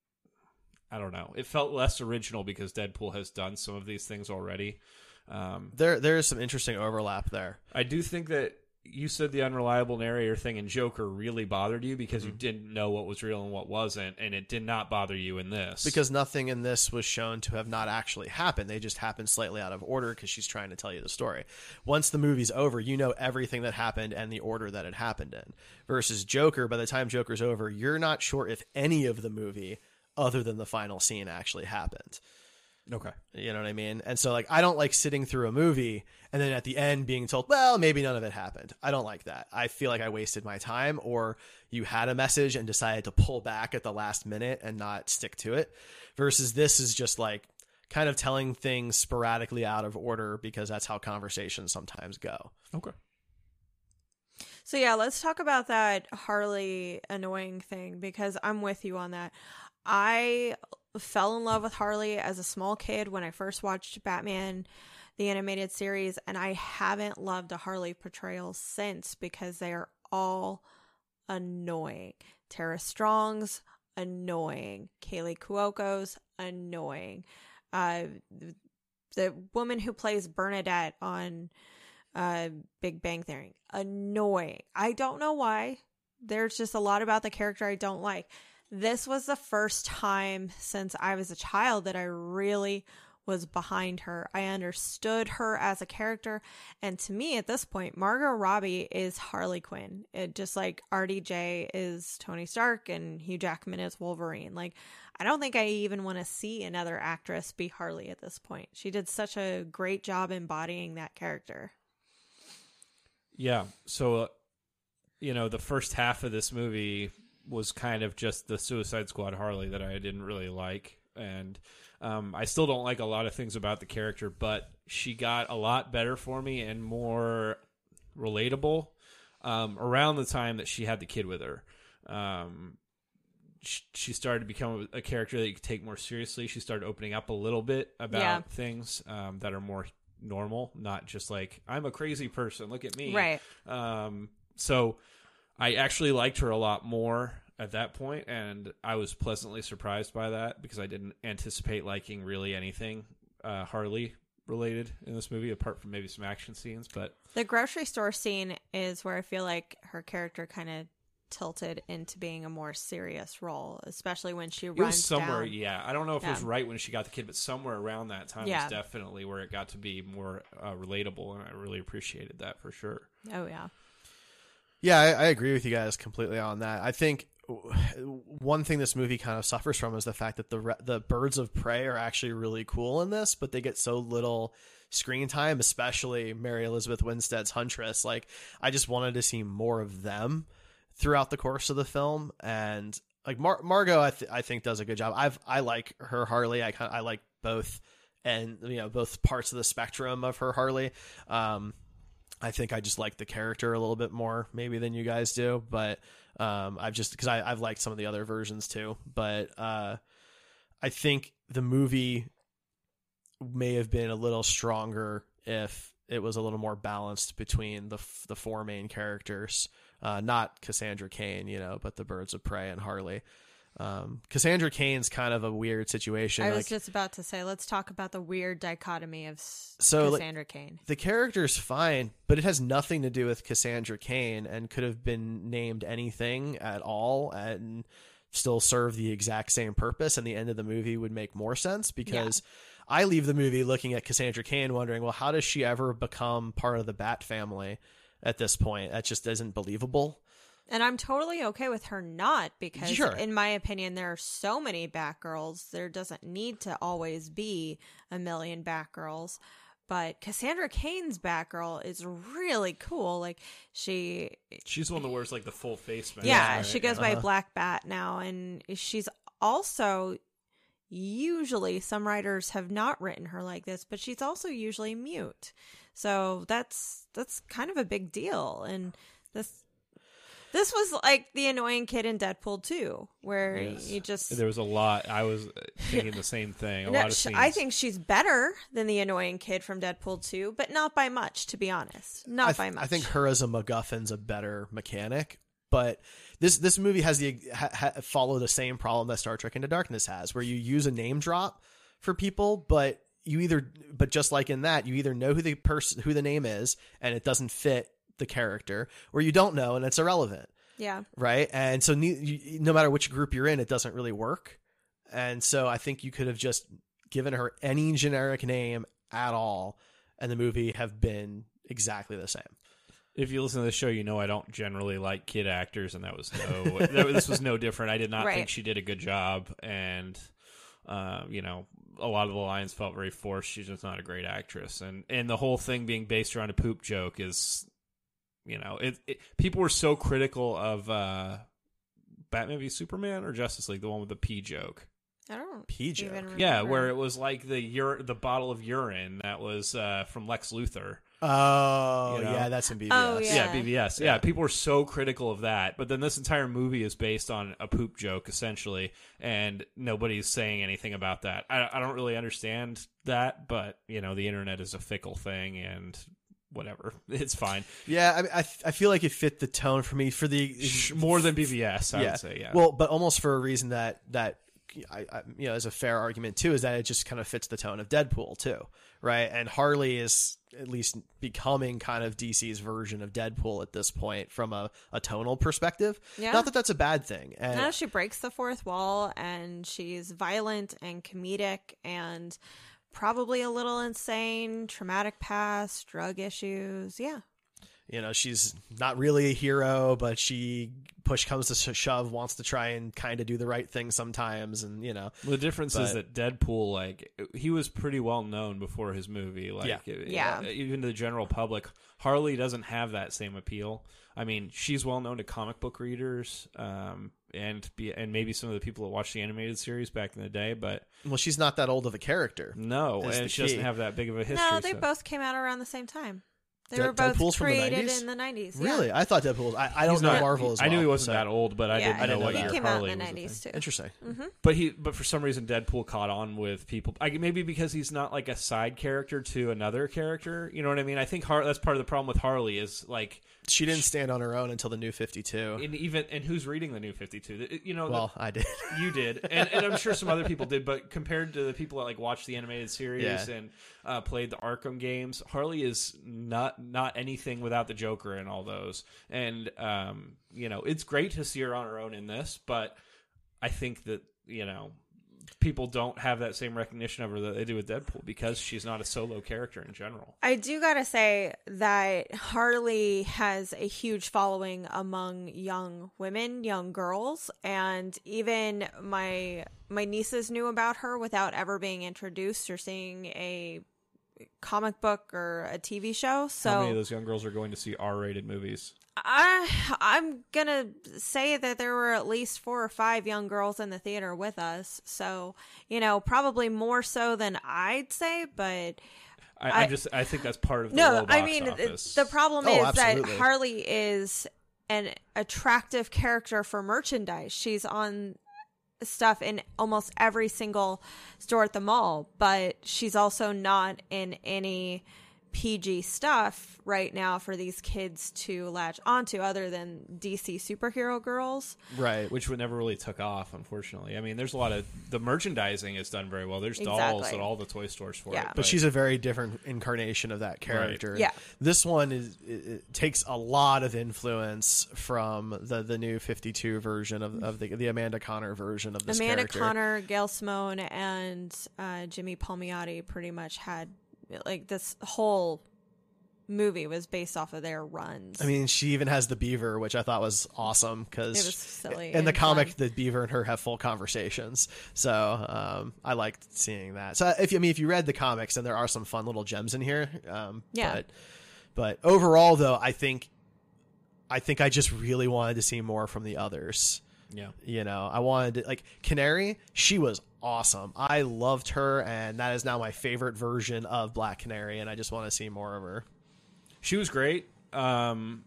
I don't know. It felt less original because Deadpool has done some of these things already. Um, there, there is some interesting overlap there. I do think that. You said the unreliable narrator thing in Joker really bothered you because mm-hmm. you didn't know what was real and what wasn't, and it did not bother you in this. Because nothing in this was shown to have not actually happened. They just happened slightly out of order because she's trying to tell you the story. Once the movie's over, you know everything that happened and the order that it happened in. Versus Joker, by the time Joker's over, you're not sure if any of the movie, other than the final scene, actually happened. Okay. You know what I mean? And so, like, I don't like sitting through a movie and then at the end being told, well, maybe none of it happened. I don't like that. I feel like I wasted my time, or you had a message and decided to pull back at the last minute and not stick to it. Versus this is just like kind of telling things sporadically out of order because that's how conversations sometimes go. Okay. So yeah, let's talk about that Harley annoying thing, because I'm with you on that. I fell in love with Harley as a small kid when I first watched Batman the animated series, and I haven't loved a Harley portrayal since because they are all annoying. Tara Strong's annoying. Kaylee Cuoco's annoying. Uh, the woman who plays Bernadette on uh, Big Bang Theory, annoying. I don't know why. There's just a lot about the character I don't like. This was the first time since I was a child that I really was behind her. I understood her as a character, and to me at this point, Margot Robbie is Harley Quinn. It just like R D J is Tony Stark and Hugh Jackman is Wolverine. Like, I don't think I even want to see another actress be Harley at this point. She did such a great job embodying that character. Yeah, so uh, you know, the first half of this movie was kind of just the Suicide Squad Harley that I didn't really like, and Um, I still don't like a lot of things about the character, but she got a lot better for me and more relatable um, around the time that she had the kid with her. Um, she, she started to become a character that you could take more seriously. She started opening up a little bit about Yeah. things um, that are more normal, not just like, I'm a crazy person, look at me. Right. Um, so I actually liked her a lot more at that point, and I was pleasantly surprised by that because I didn't anticipate liking really anything uh, Harley related in this movie, apart from maybe some action scenes. But The grocery store scene is where I feel like her character kind of tilted into being a more serious role, especially when she it runs was somewhere, down. yeah. I don't know if Yeah. it was right when she got the kid, but somewhere around that time Yeah. was definitely where it got to be more uh, relatable, and I really appreciated that for sure. Oh, yeah. Yeah, I, I agree with you guys completely on that. I think one thing this movie kind of suffers from is the fact that the re- the birds of prey are actually really cool in this, but they get so little screen time, especially Mary Elizabeth Winstead's Huntress. Like, I just wanted to see more of them throughout the course of the film, and like Mar- Margot, I, th- I think does a good job. I've I like her Harley. I kind I like both, and you know both parts of the spectrum of her Harley. Um, I think I just like the character a little bit more maybe than you guys do, but um, I've just because I've liked some of the other versions too. But uh, I think the movie may have been a little stronger if it was a little more balanced between the the four main characters, uh, not Cassandra Cain, you know, but the Birds of Prey and Harley. Um, Cassandra Cain's kind of a weird situation. I was like, just about to say, let's talk about the weird dichotomy of S- So, like, Cassandra Cain. the character's fine, but it has nothing to do with Cassandra Cain and could have been named anything at all and still serve the exact same purpose, and the end of the movie would make more sense because yeah. I leave the movie looking at Cassandra Cain wondering, well, how does she ever become part of the Bat family at this point? That just isn't believable. And I'm totally okay with her not, because Sure. in my opinion, there are so many Batgirls. There doesn't need to always be a million Batgirls. But Cassandra Cain's Batgirl is really cool. Like, she... She's the one that wears like the full face mask. Yeah, right? she goes yeah. by Black Bat now. And she's also... Usually, some writers have not written her like this, but she's also usually mute. So that's that's kind of a big deal. And this... This was like the annoying kid in Deadpool two, where Yes. you just... There was a lot. I was thinking the same thing. A No, lot of sh- scenes. I think she's better than the annoying kid from Deadpool two, but not by much, to be honest. Not I th- by much. I think her as a MacGuffin's a better mechanic, but this this movie has the ha, ha, follow the same problem that Star Trek Into Darkness has, where you use a name drop for people, but you either but just like in that, you either know who the person who the name is, and it doesn't fit the character, or you don't know and it's irrelevant. Yeah. Right. And so ne- you, no matter which group you're in, it doesn't really work. And so I think you could have just given her any generic name at all, and the movie have been exactly the same. If you listen to the show, you know I don't generally like kid actors, and that was no. that, this was no different. I did not Right. think she did a good job, and uh, you know, a lot of the lines felt very forced. She's just not a great actress, and and the whole thing being based around a poop joke is, you know, it. it people were so critical of uh, Batman v Superman or Justice League, the one with the pee joke. I don't Pee joke. even remember. Yeah, where it was like the ur- the bottle of urine that was uh, from Lex Luthor. Oh, You know? yeah, that's in B V S. Oh, Yeah, Yeah. B V S. Yeah, people were so critical of that. But then this entire movie is based on a poop joke, essentially, and nobody's saying anything about that. I, I don't really understand that, but, you know, the internet is a fickle thing, and whatever. It's fine. Yeah, I mean, I, I feel like it fit the tone for me for the More than B V S, I yeah. would say, yeah. Well, but almost for a reason that that I, I you know is a fair argument too, is that it just kind of fits the tone of Deadpool too, right? And Harley is at least becoming kind of D C's version of Deadpool at this point from a, a tonal perspective. Yeah. Not that that's a bad thing. And No, she breaks the fourth wall, and she's violent and comedic and probably a little insane, traumatic past, drug issues. Yeah. you know, she's not really a hero, but she, push comes to shove, wants to try and kind of do the right thing sometimes. And, you know, the difference but, is that Deadpool, like, he was pretty well known before his movie. Like, Yeah. it- Yeah. even to the general public. Harley doesn't have that same appeal. I mean, she's well known to comic book readers, um, and be, and maybe some of the people that watched the animated series back in the day, but well, she's not that old of a character. no, That's the and she doesn't key. have that big of a history. No, they so- both came out around the same time. They De- were both Deadpool's from the created nineties? in the nineties. Really? Yeah. I thought Deadpool. I, I don't He's know not- Marvel as well. I knew he wasn't so- that old, but I Yeah, didn't I know didn't what know he year that. came Harley out in the was a nineties thing. too. Interesting. Mm-hmm. But he, but for some reason, Deadpool caught on with people. I, maybe because he's not like a side character to another character. You know what I mean? I think Har- that's part of the problem with Harley is like She didn't stand on her own until the New fifty-two. and even and who's reading the New fifty-two? You know, Well, I did. the, you did, and, and I'm sure some other people did. But compared to the people that like watched the animated series Yeah. and uh, played the Arkham games, Harley is not not anything without the Joker and all those. And um, you know, it's great to see her on her own in this, but I think that you know. People don't have that same recognition of her that they do with Deadpool because she's not a solo character in general. I do gotta say that Harley has a huge following among young women, young girls, and even my my nieces knew about her without ever being introduced or seeing a comic book or a T V show. So How many of those young girls are going to see R-rated movies? I I'm gonna say that there were at least four or five young girls in the theater with us. So, you know, probably more so than I'd say, but I, I- I just I think that's part of the no, low box I mean office. the problem Oh, is absolutely. that Harley is an attractive character for merchandise. She's on stuff in almost every single store at the mall, but she's also not in any P G stuff right now for these kids to latch onto other than D C superhero girls. Right. which would never really took off, unfortunately. I mean, there's a lot of the merchandising is done very well. There's dolls Exactly. at all the toy stores for Yeah. it, But she's a very different incarnation of that character. Yeah. This one is it, it takes a lot of influence from the the new fifty-two version of, of the the Amanda Connor version of this Amanda character. Connor, Gail Simone, and uh, Jimmy Palmiotti pretty much had like this whole movie was based off of their runs. I mean, she even has the beaver, which I thought was awesome because It was silly in the and comic, fun. the beaver and her have full conversations. So um, I liked seeing that. So if you I mean if you read the comics, then there are some fun little gems in here. Um, Yeah. But, but overall, though, I think I think I just really wanted to see more from the others. yeah. You know, I wanted to, like Canary. She was awesome. I loved her, and that is now my favorite version of Black Canary. And I just want to see more of her. She was great. Um,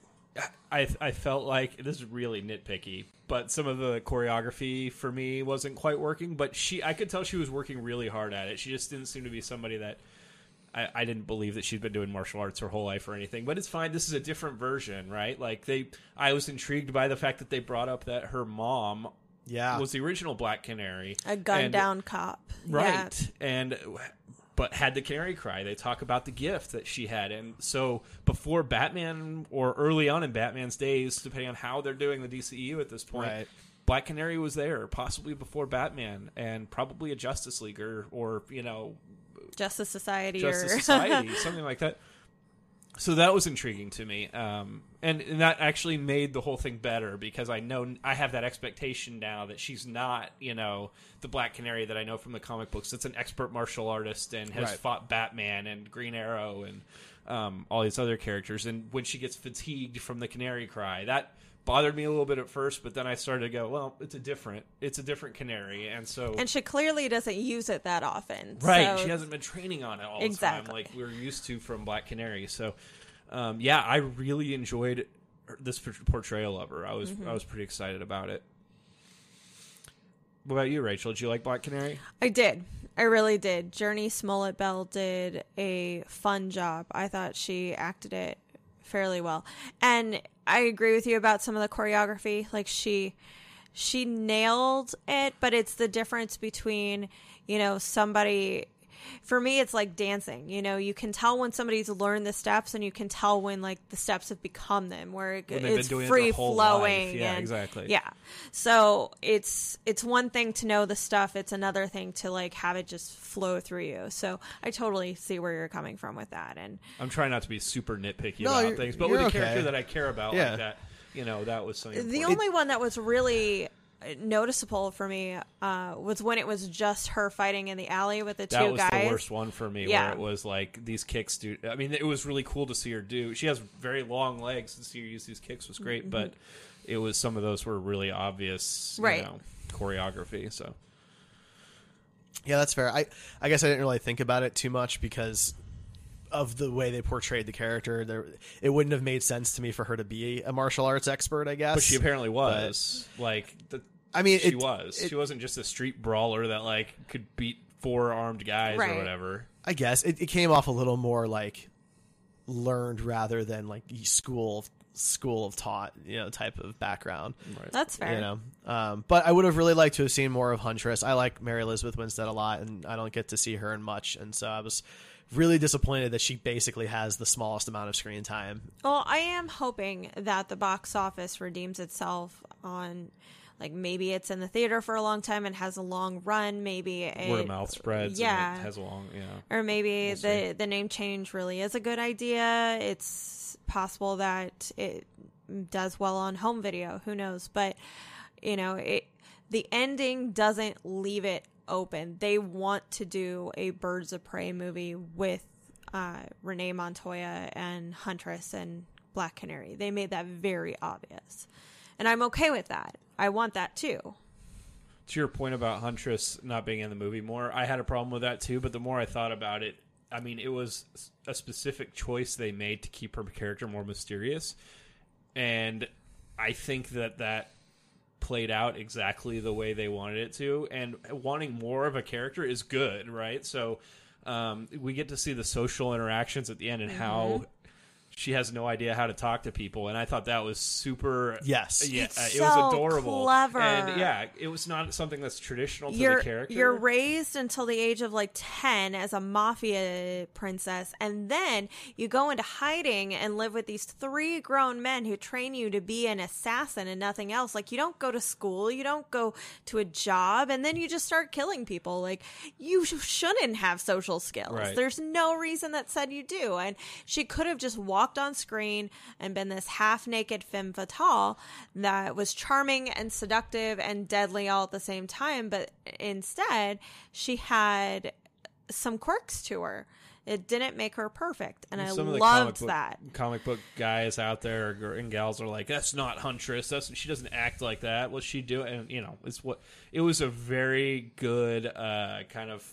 I I felt like this is really nitpicky, but some of the choreography for me wasn't quite working. But she, I could tell she was working really hard at it. She just didn't seem to be somebody that I, I didn't believe that she'd been doing martial arts her whole life or anything. But it's fine. This is a different version, right? Like they, I was intrigued by the fact that they brought up that her mom Yeah. was the original Black Canary, a gunned and- down cop. right? Yeah. And but had the canary cry. They talk about the gift that she had, and so before Batman or early on in Batman's days, depending on how they're doing the D C E U at this point, Right. Black Canary was there, possibly before Batman, and probably a Justice League or, or you know, Justice Society Justice or Society, something like that. So that was intriguing to me, um, and, and that actually made the whole thing better because I know I have that expectation now that she's not, you know, the Black Canary that I know from the comic books. That's an expert martial artist and has Right. fought Batman and Green Arrow and um, all these other characters. And when she gets fatigued from the Canary Cry, that bothered me a little bit at first, but then I started to go, well, it's a different, it's a different Canary, and so And she clearly doesn't use it that often. right. So She hasn't been training on it all Exactly. the time like we were used to from Black Canary. So, um, yeah, I really enjoyed this portrayal of her. I was Mhm. I was pretty excited about it. What about you, Rachel? Did you like Black Canary? I did. I really did. Journey Smollett Bell did a fun job. I thought she acted it fairly well. And I agree with you about some of the choreography. Like she she nailed it, but it's the difference between, you know, somebody, for me it's like dancing. You know, you can tell when somebody's learned the steps, and you can tell when like the steps have become them, where it, When they've it's been doing it free their whole flowing. life. Yeah, and, exactly. Yeah. So it's it's one thing to know the stuff, it's another thing to like have it just flow through you. So I totally see where you're coming from with that. And I'm trying not to be super nitpicky No, about you're- things, but you're with a okay. character that I care about Yeah. like that, you know, that was something the important. only one that was really noticeable for me uh, was when it was just her fighting in the alley with the that two was guys. the worst one for me, Yeah. where it was like these kicks do. I mean, it was really cool to see her do. She has very long legs, to see her use these kicks was great, Mhm. but it was some of those were really obvious, you Right. know, choreography. So Yeah, that's fair. I I guess I didn't really think about it too much because of the way they portrayed the character. There, it wouldn't have made sense to me for her to be a martial arts expert, I guess. but she apparently was like. The, I mean, she it- was. it- she wasn't just a street brawler that like could beat four armed guys Right. or whatever. I guess it, it came off a little more like learned rather than like school school of taught, you know, type of background. Right. That's fair. You know, um, but I would have really liked to have seen more of Huntress. I like Mary Elizabeth Winstead a lot, and I don't get to see her in much, and so I was really disappointed that she basically has the smallest amount of screen time. Well, I am hoping that the box office redeems itself on, like, maybe it's in the theater for a long time and has a long run. Maybe it, Word of mouth spreads. Yeah. And it has a long, yeah. Or maybe We'll the see. the name change really is a good idea. It's possible that it does well on home video. Who knows? But you know, it the ending doesn't leave it open. They want to do a Birds of Prey movie with uh, Renee Montoya and Huntress and Black Canary. They made that very obvious, and I'm okay with that. I want that too. To your point about Huntress not being in the movie more, I had a problem with that too, but the more I thought about it, I mean, it was a specific choice they made to keep her character more mysterious, and I think that that played out exactly the way they wanted it to, and wanting more of a character is good, right? So um, we get to see the social interactions at the end and Mm-hmm. how she has no idea how to talk to people, and I thought that was super. Yes. yeah, It's uh, it so was adorable, clever. and yeah, it was not something that's traditional to you're, the character. You're raised until the age of like ten as a mafia princess, and then you go into hiding and live with these three grown men who train you to be an assassin and nothing else. Like, you don't go to school, you don't go to a job, and then you just start killing people. Like, you sh- shouldn't have social skills. Right. There's no reason that said you do. And she could have just walked on screen and been this half-naked femme fatale that was charming and seductive and deadly all at the same time, but instead she had some quirks to her. It didn't make her perfect, and I Some of the comic loved book, that. comic book guys out there or, gr- and gals are like, "That's not Huntress. That's she doesn't act like that. What's she do?" And you know, it's what it was a very good uh, kind of.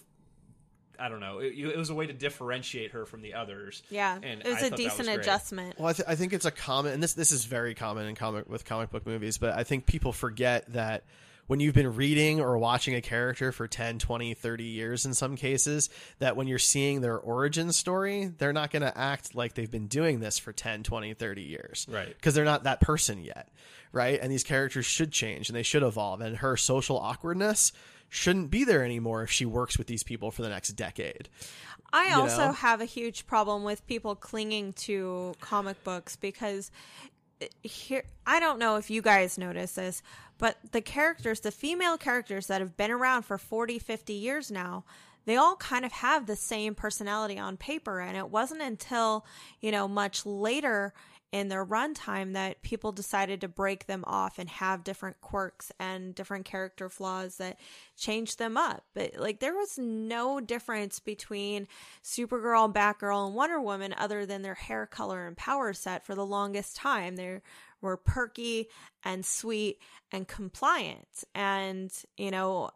I don't know. It, it was a way to differentiate her from the others. Yeah, and it was I a thought that decent was great. adjustment. Well, I, th- I think it's a common, and this this is very common in comic with comic book movies, but I think people forget that when you've been reading or watching a character for ten, twenty, thirty years in some cases, that when you're seeing their origin story, they're not going to act like they've been doing this for ten, twenty, thirty years. Right. Because they're not that person yet, right? And these characters should change and they should evolve, and her social awkwardness shouldn't be there anymore if she works with these people for the next decade. I You also know? have a huge problem with people clinging to comic books because here, I don't know if you guys notice this, but the characters, the female characters that have been around for forty, fifty years now, they all kind of have the same personality on paper. And it wasn't until, you know, much later in their runtime that people decided to break them off and have different quirks and different character flaws that changed them up. But like, there was no difference between Supergirl, Batgirl, and Wonder Woman other than their hair color and power set for the longest time. They were perky and sweet and compliant. And, you know,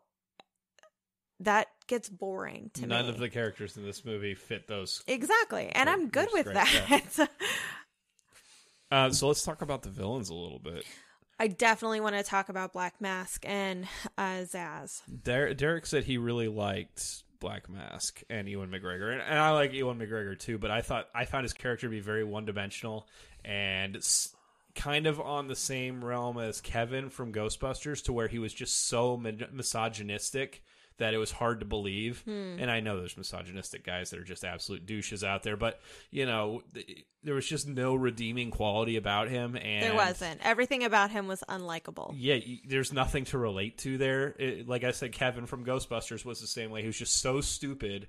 that gets boring to None me. of the characters in this movie fit those. Exactly. And I'm good with great, that. Uh, so let's talk about the villains a little bit. I definitely want to talk about Black Mask and uh, Zaz. Der- Derek said he really liked Black Mask and Ewan McGregor, and, and I like Ewan McGregor too. But I thought I found his character to be very one-dimensional and s- kind of on the same realm as Kevin from Ghostbusters, to where he was just so mi- misogynistic that it was hard to believe. Hmm. And I know there's misogynistic guys that are just absolute douches out there, but you know, th- there was just no redeeming quality about him. And There wasn't. Everything about him was unlikable. yeah, y- there's nothing to relate to there. It, like I said, Kevin from Ghostbusters was the same way. He was just so stupid,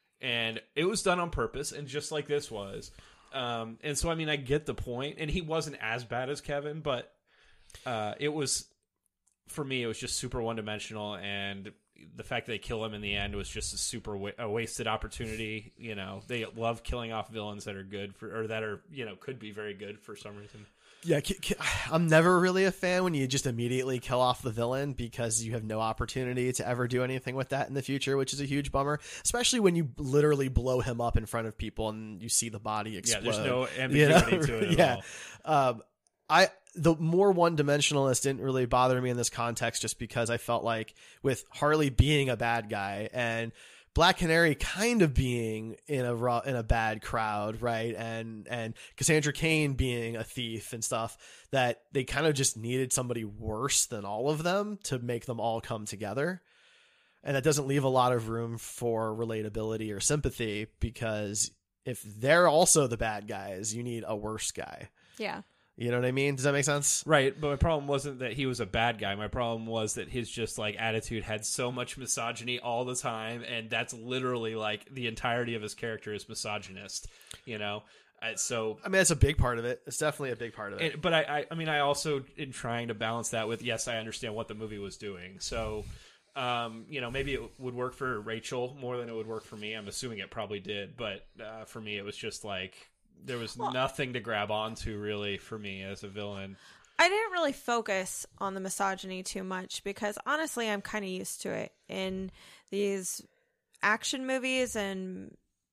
and it was done on purpose, and just like this was. Um, and so, I mean, I get the point, and he wasn't as bad as Kevin, but uh, it was, for me, it was just super one-dimensional, and the fact that they kill him in the end was just a super wa- a wasted opportunity. You know, they love killing off villains that are good for, or that are, you know, could be very good for some reason. Yeah, ki- ki- I'm never really a fan when you just immediately kill off the villain, because you have no opportunity to ever do anything with that in the future, which is a huge bummer, especially when you literally blow him up in front of people and you see the body explode. Yeah, there's no You know? ambiguity to it at yeah. all. Um, I the more one-dimensionalist didn't really bother me in this context, just because I felt like with Harley being a bad guy and Black Canary kind of being in a raw, in a bad crowd, right, and and Cassandra Cain being a thief and stuff, that they kind of just needed somebody worse than all of them to make them all come together. And that doesn't leave a lot of room for relatability or sympathy, because if they're also the bad guys, you need a worse guy. Yeah. You know what I mean? Does that make sense? Right, but my problem wasn't that he was a bad guy. My problem was that his just like attitude had so much misogyny all the time, and that's literally like the entirety of his character is misogynist. You know, uh, so I mean, that's a big part of it. It's definitely a big part of it. and, but I, I, I mean, I also in trying to balance that with yes, I understand what the movie was doing. So, um, you know, maybe it would work for Rachel more than it would work for me. I'm assuming it probably did, but uh, for me, it was just like. There was Well, nothing to grab onto really for me as a villain. I didn't really focus on the misogyny too much, because honestly, I'm kind of used to it in these action movies. And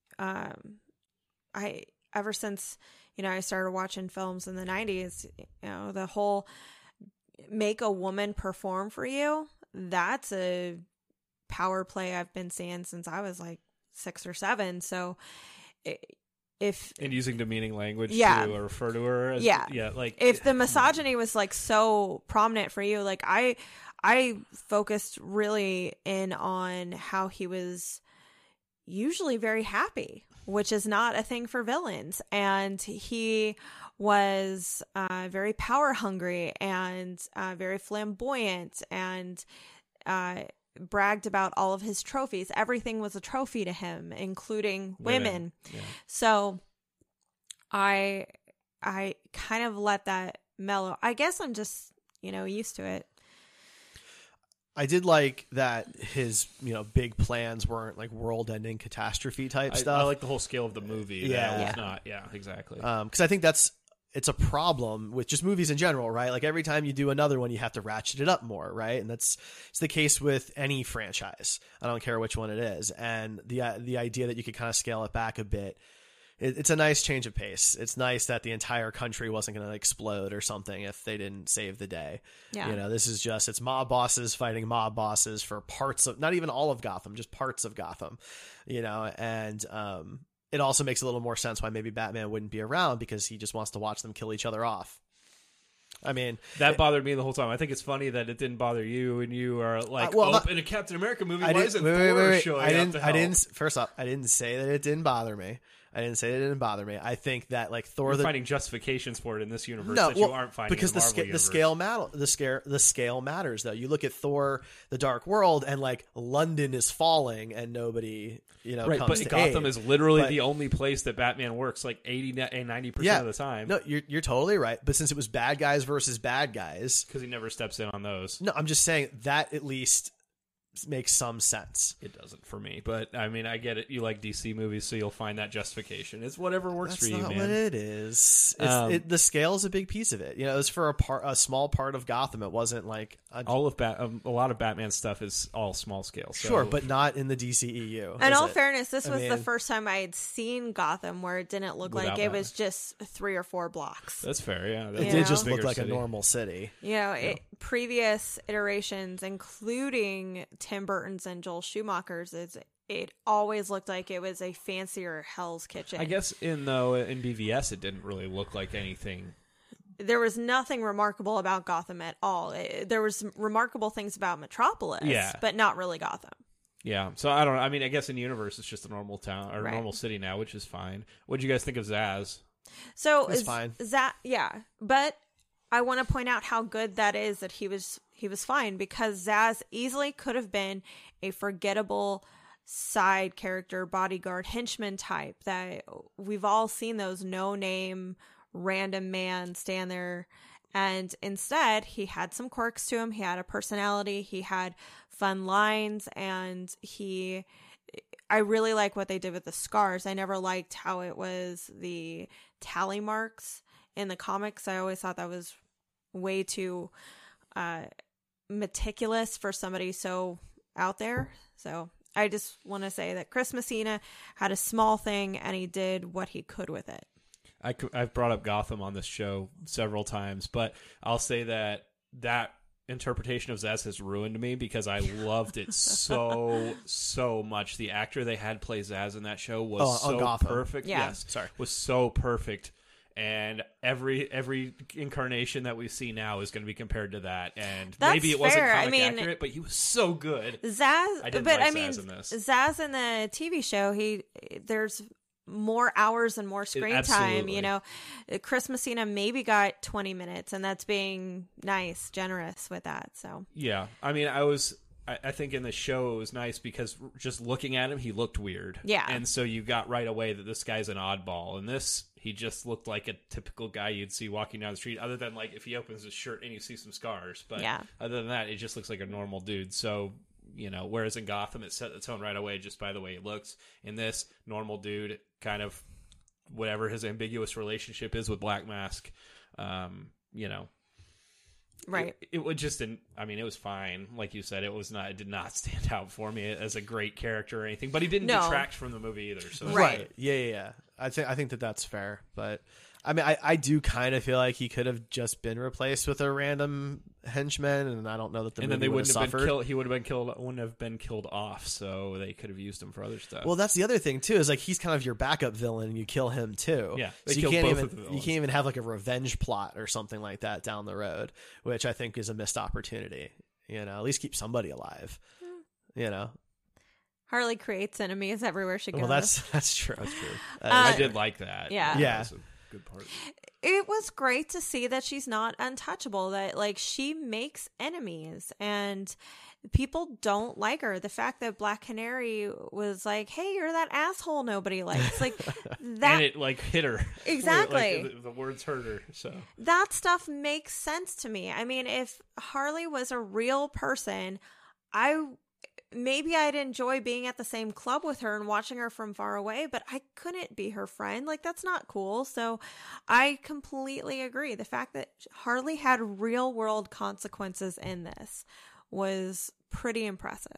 um, I, ever since, you know, I started watching films in the nineties, you know, the whole make a woman perform for you, that's a power play I've been seeing since I was like six or seven. So it, If and using demeaning language yeah. to refer to her as, yeah yeah like if the misogyny was like so prominent for you, like I I focused really in on how he was usually very happy, which is not a thing for villains, and he was uh very power hungry and uh very flamboyant, and uh bragged about all of his trophies. Everything was a trophy to him, including women. Women. Yeah. So I I kind of let that mellow. I guess I'm just, you know, used to it. I did like that his, you know, big plans weren't like world-ending catastrophe type I, stuff. I like the whole scale of the movie. Yeah. that it was Yeah. not. Yeah, exactly. Um, because I think that's it's a problem with just movies in general, right? Like every time you do another one, you have to ratchet it up more, right? And that's it's the case with any franchise. I don't care which one it is. And the uh, the idea that you could kind of scale it back a bit, it, it's a nice change of pace. It's nice that the entire country wasn't going to explode or something if they didn't save the day. Yeah. You know, this is just it's mob bosses fighting mob bosses for parts of not even all of Gotham, just parts of Gotham. You know, and um. It also makes a little more sense why maybe Batman wouldn't be around, because he just wants to watch them kill each other off. I mean, that it, bothered me the whole time. I think it's funny that it didn't bother you, and you are like, Uh, well, oh, not- in a Captain America movie, I why didn't, isn't wait, Thor wait, wait, wait. showing I up didn't. to I help? didn't. First off, I didn't say that it didn't bother me. I didn't say that it didn't bother me. I think that like Thor, You're the finding justifications for it in this universe no, that well, you aren't finding because in the the, sca- Marvel the universe. scale matter the scale the scale matters though. You look at Thor: The Dark World, and like London is falling, and nobody you know right? comes But to Gotham aid. is literally But- the only place that Batman works, like eighty and ninety percent yeah, of the time. No, you're you're totally right. But since it was bad guys versus bad guys, because he never steps in on those. no, I'm just saying that at least makes some sense. It doesn't for me, but I mean, I get it. You like D C movies, so you'll find that justification. It's whatever works That's for you, not man. what it is. It's, Um, it, the scale is a big piece of it. You know, it was for a part, a small part of Gotham. It wasn't like a, all of Bat, um, a lot of Batman stuff is all small scale. So. Sure, but not in the D C E U. In is all it? fairness, this I was the mean- first time I had seen Gotham where it didn't look Without like it that. was just three or four blocks. That's fair. Yeah, It that's did know? just look bigger like city. a normal city. You know, it, previous iterations, including Tim Burton's and Joel Schumacher's, is it always looked like it was a fancier Hell's Kitchen. I guess in though in B V S it didn't really look like anything. There was nothing remarkable about Gotham at all. It, there was remarkable things about Metropolis, Yeah. but not really Gotham. Yeah, so I don't know. I mean, I guess in universe it's just a normal town or Right. normal city now, which is fine. What do you guys think of Zaz? So It's is, fine. Is that yeah? But I want to point out how good that is that he was he was fine, because Zaz easily could have been a forgettable side character, bodyguard, henchman type that we've all seen, those no name random man stand there. And instead, he had some quirks to him. He had a personality. He had fun lines, and he. I really like what they did with the scars. I never liked how it was the tally marks in the comics. I always thought that was way too uh, meticulous for somebody so out there. So I just want to say that Chris Messina had a small thing, and he did what he could with it. I, cou- I've brought up Gotham on this show several times, but I'll say that that interpretation of Zaz has ruined me because I loved it so, so much. The actor they had play Zaz in that show was Oh, on so Gotham. perfect. Yeah. Yes, sorry, was so perfect. And every every incarnation that we see now is going to be compared to that. And That's maybe it wasn't fair. I comic mean- accurate, but he was so good. Zaz, I didn't but like I mean, Zaz in this. Zaz in the T V show, he there's more hours and more screen time. absolutely. You know, Chris Messina maybe got twenty minutes, and that's being nice, generous with that. So Yeah, I mean, I was. I, I think in the show it was nice because just looking at him, he looked weird. Yeah. and so you got right away that this guy's an oddball. And this, he just looked like a typical guy you'd see walking down the street. Other than like if he opens his shirt and you see some scars, but Yeah. other than that, it just looks like a normal dude. So. You know, whereas in Gotham, it set the tone right away just by the way he looks. In this, normal dude, kind of whatever his ambiguous relationship is with Black Mask, um, you know, right. It, it would just didn't. I mean, it was fine. Like you said, it was not. It did not stand out for me as a great character or anything. But he didn't No. detract from the movie either. So that's Right. good. Yeah, yeah, yeah. I think I think that that's fair, but I mean, I, I do kind of feel like he could have just been replaced with a random henchman, and I don't know that the And movie then they would wouldn't have have suffered. been killed. He would have been killed. Wouldn't have been killed off. So they could have used him for other stuff. Well, that's the other thing too. Is like he's kind of your backup villain, and you kill him too. Yeah, so they you killed can't both even of the you villains. can't even have like a revenge plot or something like that down the road, which I think is a missed opportunity. You know, at least keep somebody alive. You know, Harley creates enemies everywhere she goes. well that's that's true. That's true. Uh, I did like that. yeah. Yeah. That was a good part. It was great to see that she's not untouchable, that like she makes enemies and people don't like her. The fact that Black Canary was like, hey, you're that asshole nobody likes. Like that and it like hit her Exactly. Like, the, the words hurt her. So that stuff makes sense to me. I mean, if Harley was a real person, I maybe I'd enjoy being at the same club with her and watching her from far away, but I couldn't be her friend. Like, that's not cool. So I completely agree. The fact that Harley had real world consequences in this was pretty impressive.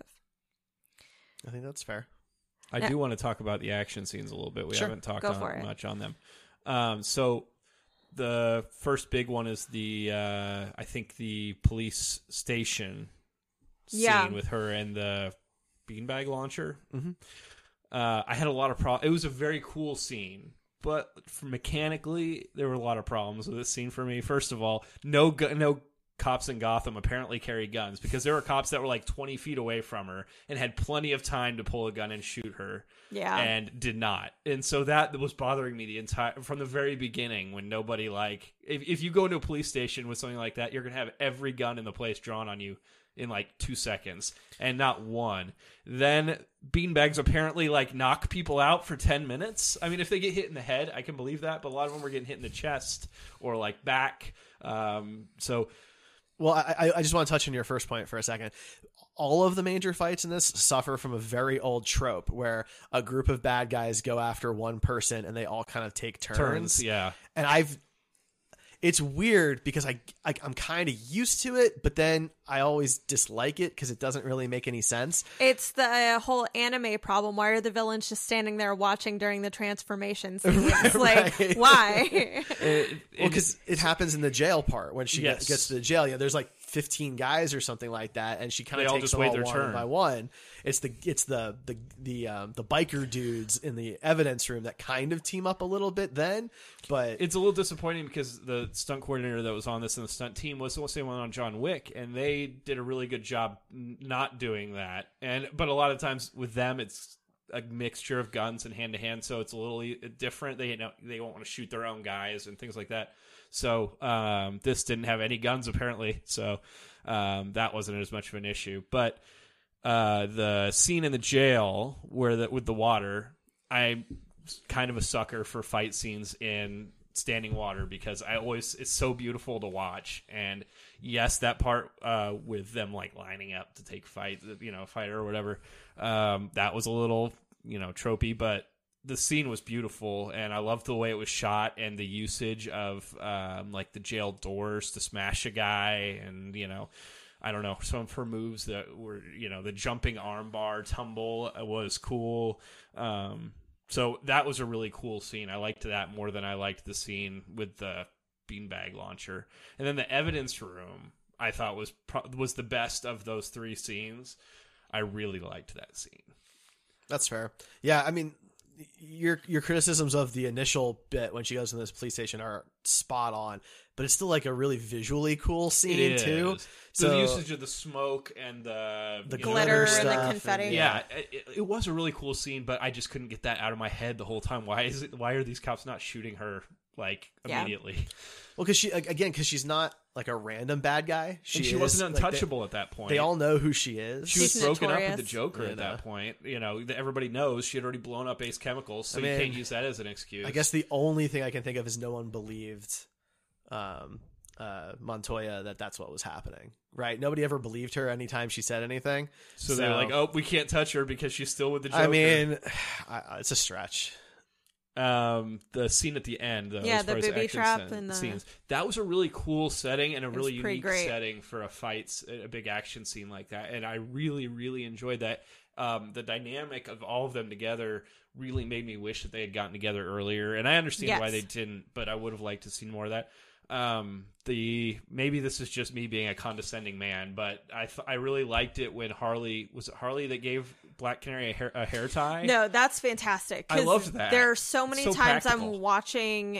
I think that's fair. I Yeah. do want to talk about the action scenes a little bit. We Sure. haven't talked Go for on, it. much on them. Um, so the first big one is the uh, I think the police station scene Yeah. with her and the beanbag launcher. Mhm. Uh, I had a lot of problems. It was a very cool scene, but for mechanically, there were a lot of problems with this scene for me. First of all, no gu- no cops in Gotham apparently carry guns, because there were cops that were like twenty feet away from her and had plenty of time to pull a gun and shoot her. Yeah. And did not. And so that was bothering me the entire from the very beginning, when nobody like if if you go into a police station with something like that, you're gonna have every gun in the place drawn on you in like two seconds and not one. Then beanbags apparently like knock people out for ten minutes. I mean, if they get hit in the head, I can believe that, but a lot of them were getting hit in the chest or like back. Um, so Well, I, I just want to touch on your first point for a second. All of the major fights in this suffer from a very old trope where a group of bad guys go after one person and they all kind of take turns. Turns, yeah. And I've, it's weird because I, I I'm kind of used to it, but then I always dislike it because it doesn't really make any sense. It's the uh, whole anime problem. Why are the villains just standing there watching during the transformation scenes? Right, like, right. why? It, Well, because it happens in the jail part when she Yes. gets to the jail. Yeah, there's like fifteen guys or something like that, and she kind They of all takes just them wait all their one turn. by one. It's the it's the the the um, the biker dudes in the evidence room that kind of team up a little bit then, but it's a little disappointing because the stunt coordinator that was on this and the stunt team was the same one on John Wick, and they did a really good job n- not doing that. And but a lot of times with them, it's a mixture of guns and hand to hand, so it's a little e- different. They you know they won't want to shoot their own guys and things like that. So um, this didn't have any guns apparently, so um, that wasn't as much of an issue. But uh, the scene in the jail where the, with the water, I'm kind of a sucker for fight scenes in standing water because I always it's so beautiful to watch. And yes, that part uh, with them like lining up to take fight, you know, fighter or whatever, um, that was a little you know tropey, but the scene was beautiful, and I loved the way it was shot and the usage of um, like the jail doors to smash a guy, and you know, I don't know, some of her moves that were you know the jumping armbar tumble was cool. Um, so that was a really cool scene. I liked that more than I liked the scene with the beanbag launcher, and then the evidence room I thought was pro- was the best of those three scenes. I really liked that scene. that's fair. Yeah, I mean. Your your criticisms of the initial bit when she goes in this police station are spot on, but it's still like a really visually cool scene It too. is. So the usage of the smoke and the the you know, glitter and the stuff confetti. and- yeah, it, it was a really cool scene, but I just couldn't get that out of my head the whole time. Why is it? Why are these cops not shooting her like Yeah. immediately? Well, because she again, because she's not like a random bad guy. She, and she is, wasn't like, untouchable at that point. They, they all know who she is. She was She's broken up with notorious. the Joker You at know. that point. You know, that everybody knows she had already blown up Ace Chemicals, so I you mean, can't use that as an excuse. I guess the only thing I can think of is no one believed um, uh, Montoya that that's what was happening. Right? Nobody ever believed her anytime she said anything. so. They're like, oh, we can't touch her because she's still with the Joker. I mean, I, it's a stretch. Um, the scene at the end, though, Yeah, as the far as booby action trap scen- and the- scenes, that was a really cool setting and a was really pretty unique great. setting for a fight, a big action scene like that. And I really, really enjoyed that. Um, the dynamic of all of them together really made me wish that they had gotten together earlier. And I understand why Yes. they didn't, but I would have liked to see more of that. Um, the maybe this is just me being a condescending man, but I th- I really liked it when Harley was it Harley that gave Black Canary a hair, a hair tie. No, that's fantastic. I 'cause loved that. There are so many So times practical. I'm watching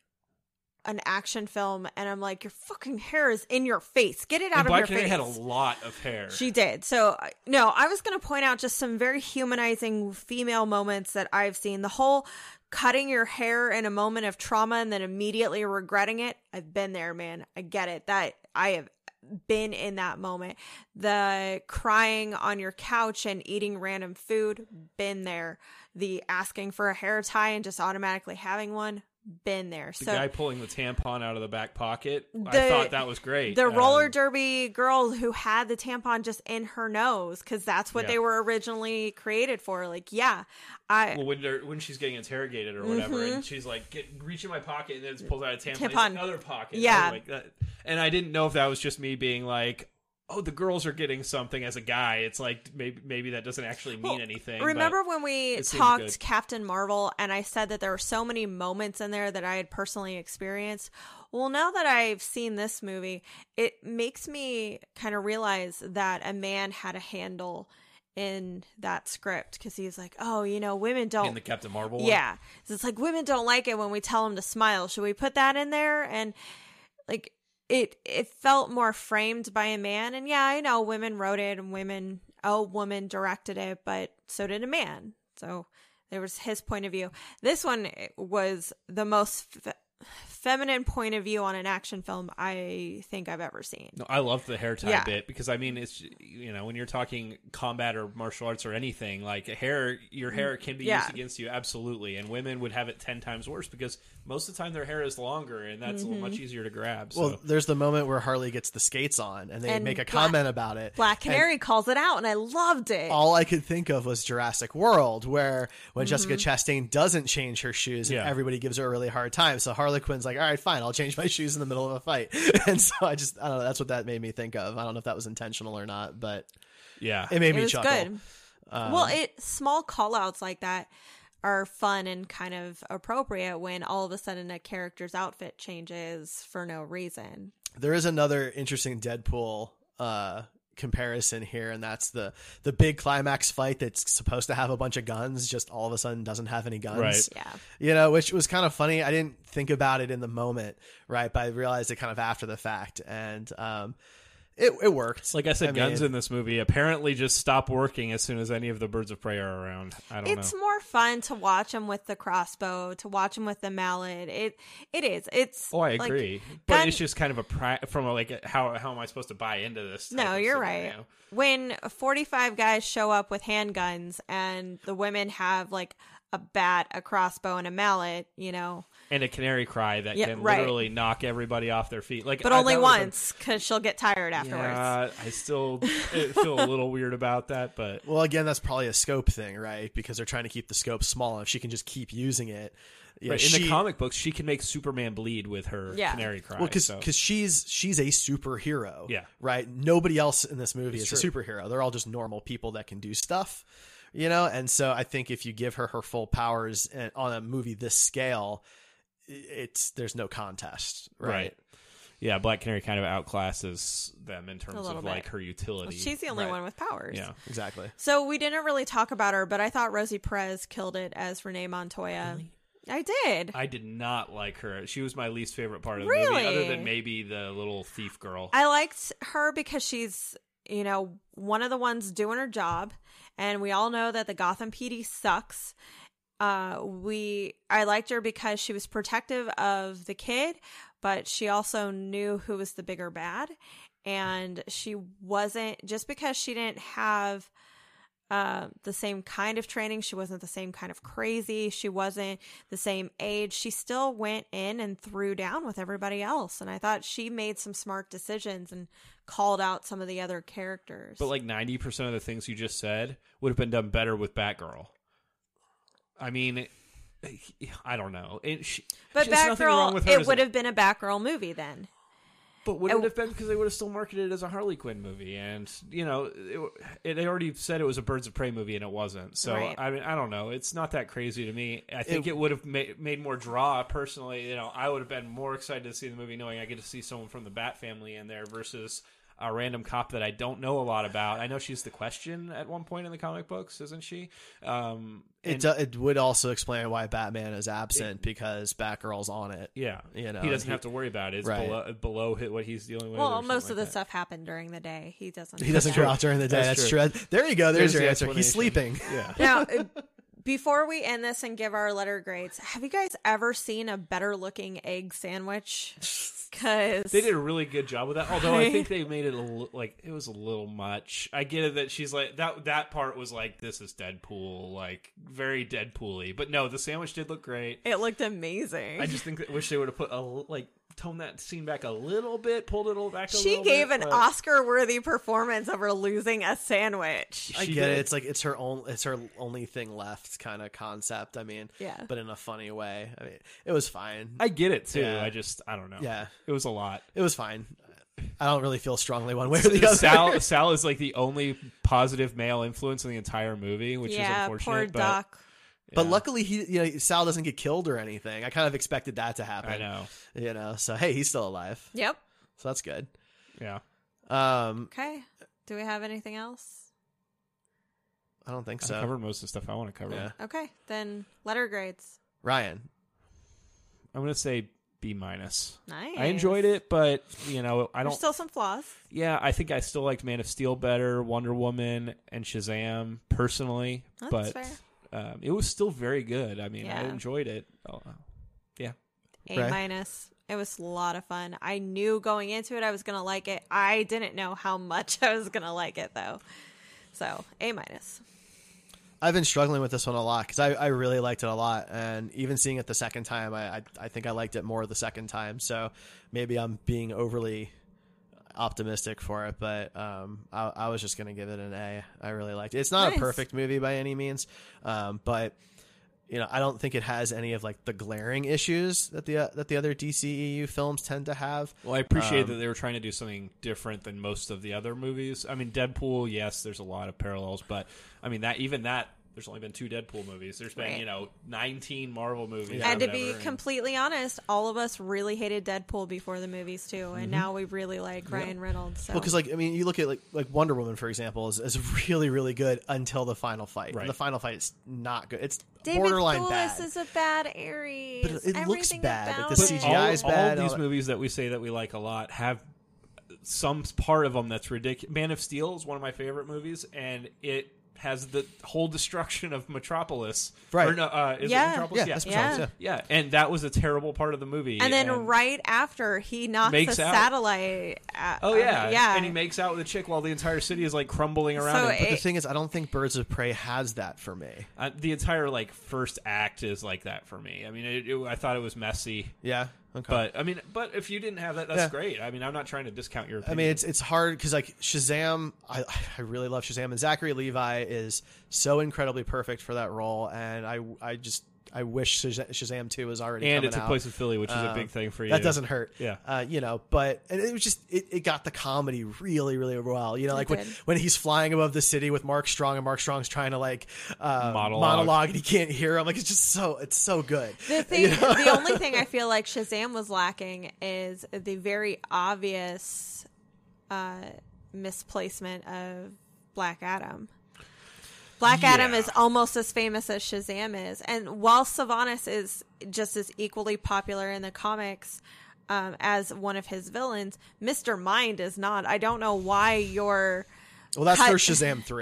an action film and I'm like, your fucking hair is in your face. Get it out and of Black your Canary face. had a lot of hair. She did. So, I- no, I was going to point out just some very humanizing female moments that I've seen. The whole cutting your hair in a moment of trauma and then immediately regretting it. I've been there, man. I get it. That I have been in that moment. The crying on your couch and eating random food, been there. The asking for a hair tie and just automatically having one, been there. The so guy pulling the tampon out of the back pocket, I The- thought that was great. the Um, roller derby girl who had the tampon just in her nose, because that's what Yeah. they were originally created for. Like, yeah, I Well, when they're, when she's getting interrogated or whatever, Mhm. and she's like, "Get reach in my pocket," and then it pulls out a tampon, Tampon. It's another pocket, Yeah. I was like that. And I didn't know if that was just me being like, "Oh, the girls are getting something." As a guy, it's like maybe maybe that doesn't actually mean Well, anything. remember but when we it seems talked good. Captain Marvel and I said that there were so many moments in there that I had personally experienced? Well, now that I've seen this movie, it makes me kind of realize that a man had a handle in that script, because he's like, oh, you know, women don't in the Captain Marvel, one? Yeah. So it's like, women don't like it when we tell them to smile. Should we put that in there? And like, it it felt more framed by a man. And yeah, I know women wrote it and women, a woman directed it, but so did a man. So there was his point of view. This one was the most f- feminine point of view on an action film I think I've ever seen. No, I love the hair tie Yeah. bit because I mean it's you know when you're talking combat or martial arts or anything like hair, your hair can be Yeah. used against you absolutely, and women would have it ten times worse because most of the time their hair is longer and that's Mm-hmm. a little much easier to grab. So. Well, there's the moment where Harley gets the skates on, and they And make a Black- comment about it. Black And Canary calls it out, and I loved it. all I could think of was Jurassic World, where when Jessica Mm-hmm. Chastain doesn't change her shoes, and Yeah. everybody gives her a really hard time. So Harley Quinn's like, "All right, fine, I'll change my shoes in the middle of a fight." And so I just, I don't know. That's what that made me think of. I don't know if that was intentional or not, but yeah, it made it me was chuckle. good. Um, well, it small call outs like that are fun and kind of appropriate when all of a sudden a character's outfit changes for no reason. There is another interesting Deadpool uh, comparison here, and that's the the big climax fight that's supposed to have a bunch of guns, just all of a sudden doesn't have any guns. Right. Yeah. You know, which was kind of funny. I didn't think about it in the moment, right? But I realized it kind of after the fact, and um, it it worked. like I said, I guns mean- in this movie apparently just stop working as soon as any of the birds of prey are around. I don't It's know. more fun to watch them with the crossbow, to watch them with the mallet. It it is. It's Oh, I like, agree, but gun- it's just kind of a pri- from a, like a, how how am I supposed to buy into this? type No, of you're right. scenario? When forty-five guys show up with handguns and the women have like a bat, a crossbow, and a mallet, you know, And a canary cry that Yeah, can right. literally knock everybody off their feet. Like, but I- only that was a- once because she'll get tired afterwards. Yeah, I still feel a little weird about that, but Well, again, that's probably a scope thing, right? Because they're trying to keep the scope small. If she can just keep using it, you know, right, in she, the comic books, she can make Superman bleed with her Yeah. canary cry. well, because so. she's she's a superhero, Yeah. right? Nobody else in this movie It's is true. a superhero. They're all just normal people that can do stuff, you know. And so I think if you give her her full powers and- on a movie this scale, it's there's no contest, right? Right. Yeah, Black Canary kind of outclasses them in terms little of bit. like her utility. Well, she's the only Right. one with powers. yeah. Exactly. So we didn't really talk about her, but I thought Rosie Perez killed it as Renee Montoya. I did. I did not like her. She was my least favorite part of the Really? movie, other than maybe the little thief girl. I liked her because she's, you know, one of the ones doing her job, and we all know that the Gotham P D sucks. Uh, we I liked her because she was protective of the kid, but she also knew who was the bigger bad, and she wasn't just because she didn't have uh, the same kind of training. She wasn't the same kind of crazy. She wasn't the same age. She still went in and threw down with everybody else. And I thought she made some smart decisions and called out some of the other characters. But like ninety percent of the things you just said would have been done better with Batgirl. I mean, I don't know. It, she, but there's nothing wrong Batgirl, with her it as would a- have been a Batgirl movie then. But would it- it have been because they would have still marketed it as a Harley Quinn movie, and you know, it, it they already said it was a Birds of Prey movie, and it wasn't. So Right. I mean, I don't know. It's not that crazy to me. I think it, would have made, made more draw. Personally, you know, I would have been more excited to see the movie knowing I get to see someone from the Bat family in there versus a random cop that I don't know a lot about. I know she's the Question at one point in the comic books, isn't she? Um, It and- do, it would also explain why Batman is absent because Batgirl's on it. yeah, You know, he doesn't he- have to worry about it. It's Right. below, below hit what he's dealing with. or Well, something most of the like that. stuff happened during the day. He doesn't. He doesn't do go that. out during the day. That's That's, true. true. There you go. There's, There's your the answer. He's explanation. sleeping. Yeah. Now, uh, before we end this and give our letter grades, have you guys ever seen a better looking egg sandwich? Because They did a really good job with that. Although I think they made it a li- like it was a little much. I get it that she's like that. That part was like this is Deadpool, like very Deadpool-y. But no, the sandwich did look great. it looked amazing. I just think that wish they would have put a l- like toned that scene back a little bit, pulled it a little back. A she little gave bit, an but Oscar-worthy performance over losing a sandwich. I She get it. did. It's like it's her own. It's her only thing left kind of concept. I mean, Yeah. but in a funny way. I mean, it was fine. I get it too. Yeah. I just I don't know. Yeah. it was a lot. It was fine. I don't really feel strongly one way or the other. Sal Sal is like the only positive male influence in the entire movie, which is yeah, unfortunate. poor but, Doc. But yeah. luckily, he you know Sal doesn't get killed or anything. I kind of expected that to happen. I know. You know, so hey, he's still alive. Yep. So that's good. Yeah. Um, Okay. Do we have anything else? I don't think I so. covered most of the stuff I want to cover. Yeah. Okay, then letter grades. Ryan, I'm gonna say B minus. Nice. I enjoyed it, but you know, I There's don't. still some flaws. yeah, I think I still liked Man of Steel better, Wonder Woman, and Shazam personally. That's but fair. um, it was still very good. I mean, I Yeah. enjoyed it. Oh, yeah. A Right. minus. It was a lot of fun. I knew going into it I was gonna like it. I didn't know how much I was gonna like it though. So A minus. I've been struggling with this one a lot because I, I really liked it a lot, and even seeing it the second time, I, I I think I liked it more the second time. So maybe I'm being overly optimistic for it, but um, I, I was just gonna give it an A. I really liked it. It's not Nice. a perfect movie by any means, um, but you know I don't think it has any of like the glaring issues that the uh, that the other D C E U films tend to have. Well, I appreciate Um, that they were trying to do something different than most of the other movies. I mean, Deadpool, yes, there's a lot of parallels, but I mean that even that there's only been two Deadpool movies. There's been Right. you know nineteen Marvel movies. And or to be whatever, and- completely honest, all of us really hated Deadpool before the movies too, and now we really like Ryan Reynolds. So. Well, because like I mean, you look at like like Wonder Woman for example is, is really really good until the final fight. Right. And the final fight is not good. It's David borderline Thewlis bad. is a bad Ares. But it looks Everything bad, like about the But C G it. I all, is all bad, of these all that- movies that we say that we like a lot have some part of them that's ridiculous. Man of Steel is one of my favorite movies, and it has the whole destruction of Metropolis. Right. Or no, uh, is Yeah. it Metropolis? Yeah, yeah. that's Yeah. Metropolis, yeah. Yeah, and that was a terrible part of the movie. And then right after he knocks Makes a out. satellite. At, Oh yeah, uh, yeah. and he makes out with a chick while the entire city is like crumbling around So him. But the it- thing is, I don't think Birds of Prey has that for me. Uh, the entire like first act is like that for me. I mean, it, it, I thought it was messy, Yeah. Okay. but I mean, but if you didn't have that, that's Yeah. great. I mean, I'm not trying to discount your I opinion. mean, it's it's hard because like Shazam, I I really love Shazam, and Zachary Levi is so incredibly perfect for that role, and I I just I wish Shaz- Shazam two was already and coming it took out. place in Philly, which is a Um, big thing for you. That doesn't hurt. Yeah. Uh, you know, but and it was just it, it got the comedy really, really well. You know, like when, did. when he's flying above the city with Mark Strong and Mark Strong's trying to like uh, Monologue. monologue and he can't hear him. Like it's just so it's so good. The thing, You know? the only thing I feel like Shazam was lacking is the very obvious uh, misplacement of Black Adam. Black Adam Yeah. is almost as famous as Shazam is, and while Sylvanas is just as equally popular in the comics um, as one of his villains, Mister Mind is not. I don't know why you're. Well, that's cut- for Shazam three.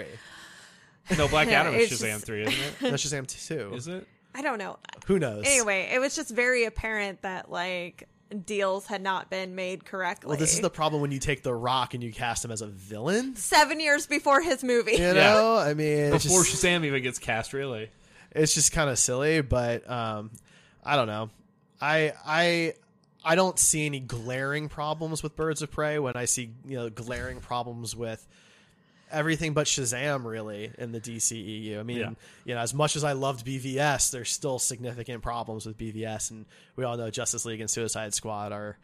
No, Black Yeah, Adam is it's Shazam just- three, isn't it? That's Shazam two. Is it? I don't know. Who knows? Anyway, it was just very apparent that like deals had not been made correctly. Well, this is the problem when you take The Rock and you cast him as a villain. seven years before his movie. You know, I mean, it's Before just, Shazam even gets cast, really. it's just kind of silly, but um, I don't know. I I I don't see any glaring problems with Birds of Prey when I see you know glaring problems with everything but Shazam really in the D C E U. I mean, Yeah. you know, as much as I loved B V S, there's still significant problems with B V S, and we all know Justice League and Suicide Squad are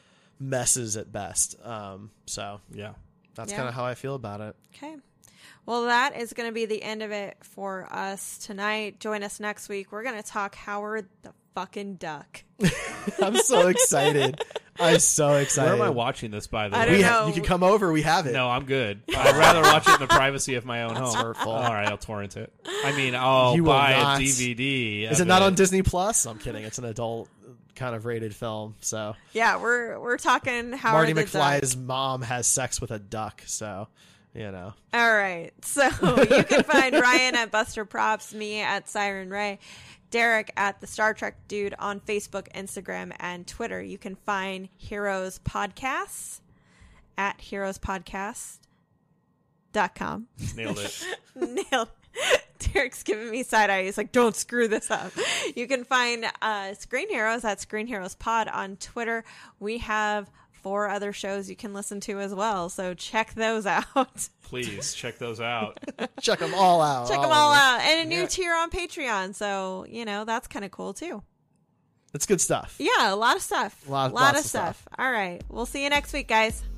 messes at best. Um, so Yeah. that's Yeah. kind of how I feel about it. Okay. Well, that is going to be the end of it for us tonight. Join us next week. We're going to talk Howard the fucking Duck. I'm so excited. I'm so excited. Where am I watching this, by the I way? don't We know. ha- you can come over. We have it. No, I'm good. I'd rather watch it in the privacy of my own That's home. hurtful. All right, I'll torrent it. I mean, I'll You will buy not. a D V D. Is of it not on Disney Plus? I'm kidding. It's an adult kind of rated film. So Yeah, we're we're talking Howard Marty the McFly's Duck. mom has sex with a duck. So you know. All right. So you can find Ryan at Buster Props, me at Siren Ray, Derek at the Star Trek Dude on Facebook, Instagram, and Twitter. You can find Heroes Podcasts at heroes podcast dot com. Nailed it. Nailed. Derek's giving me side eye. He's like, don't screw this up. You can find uh, Screen Heroes at Screen Heroes Pod on Twitter. We have four other shows you can listen to as well, so check those out. Please check those out. Check them all out. Check all them all of out. And a new Yeah. tier on Patreon, so, you know, that's kind of cool, too. It's good stuff. Yeah, a lot of stuff. Lot- lot lots of of stuff. stuff. All right. We'll see you next week, guys.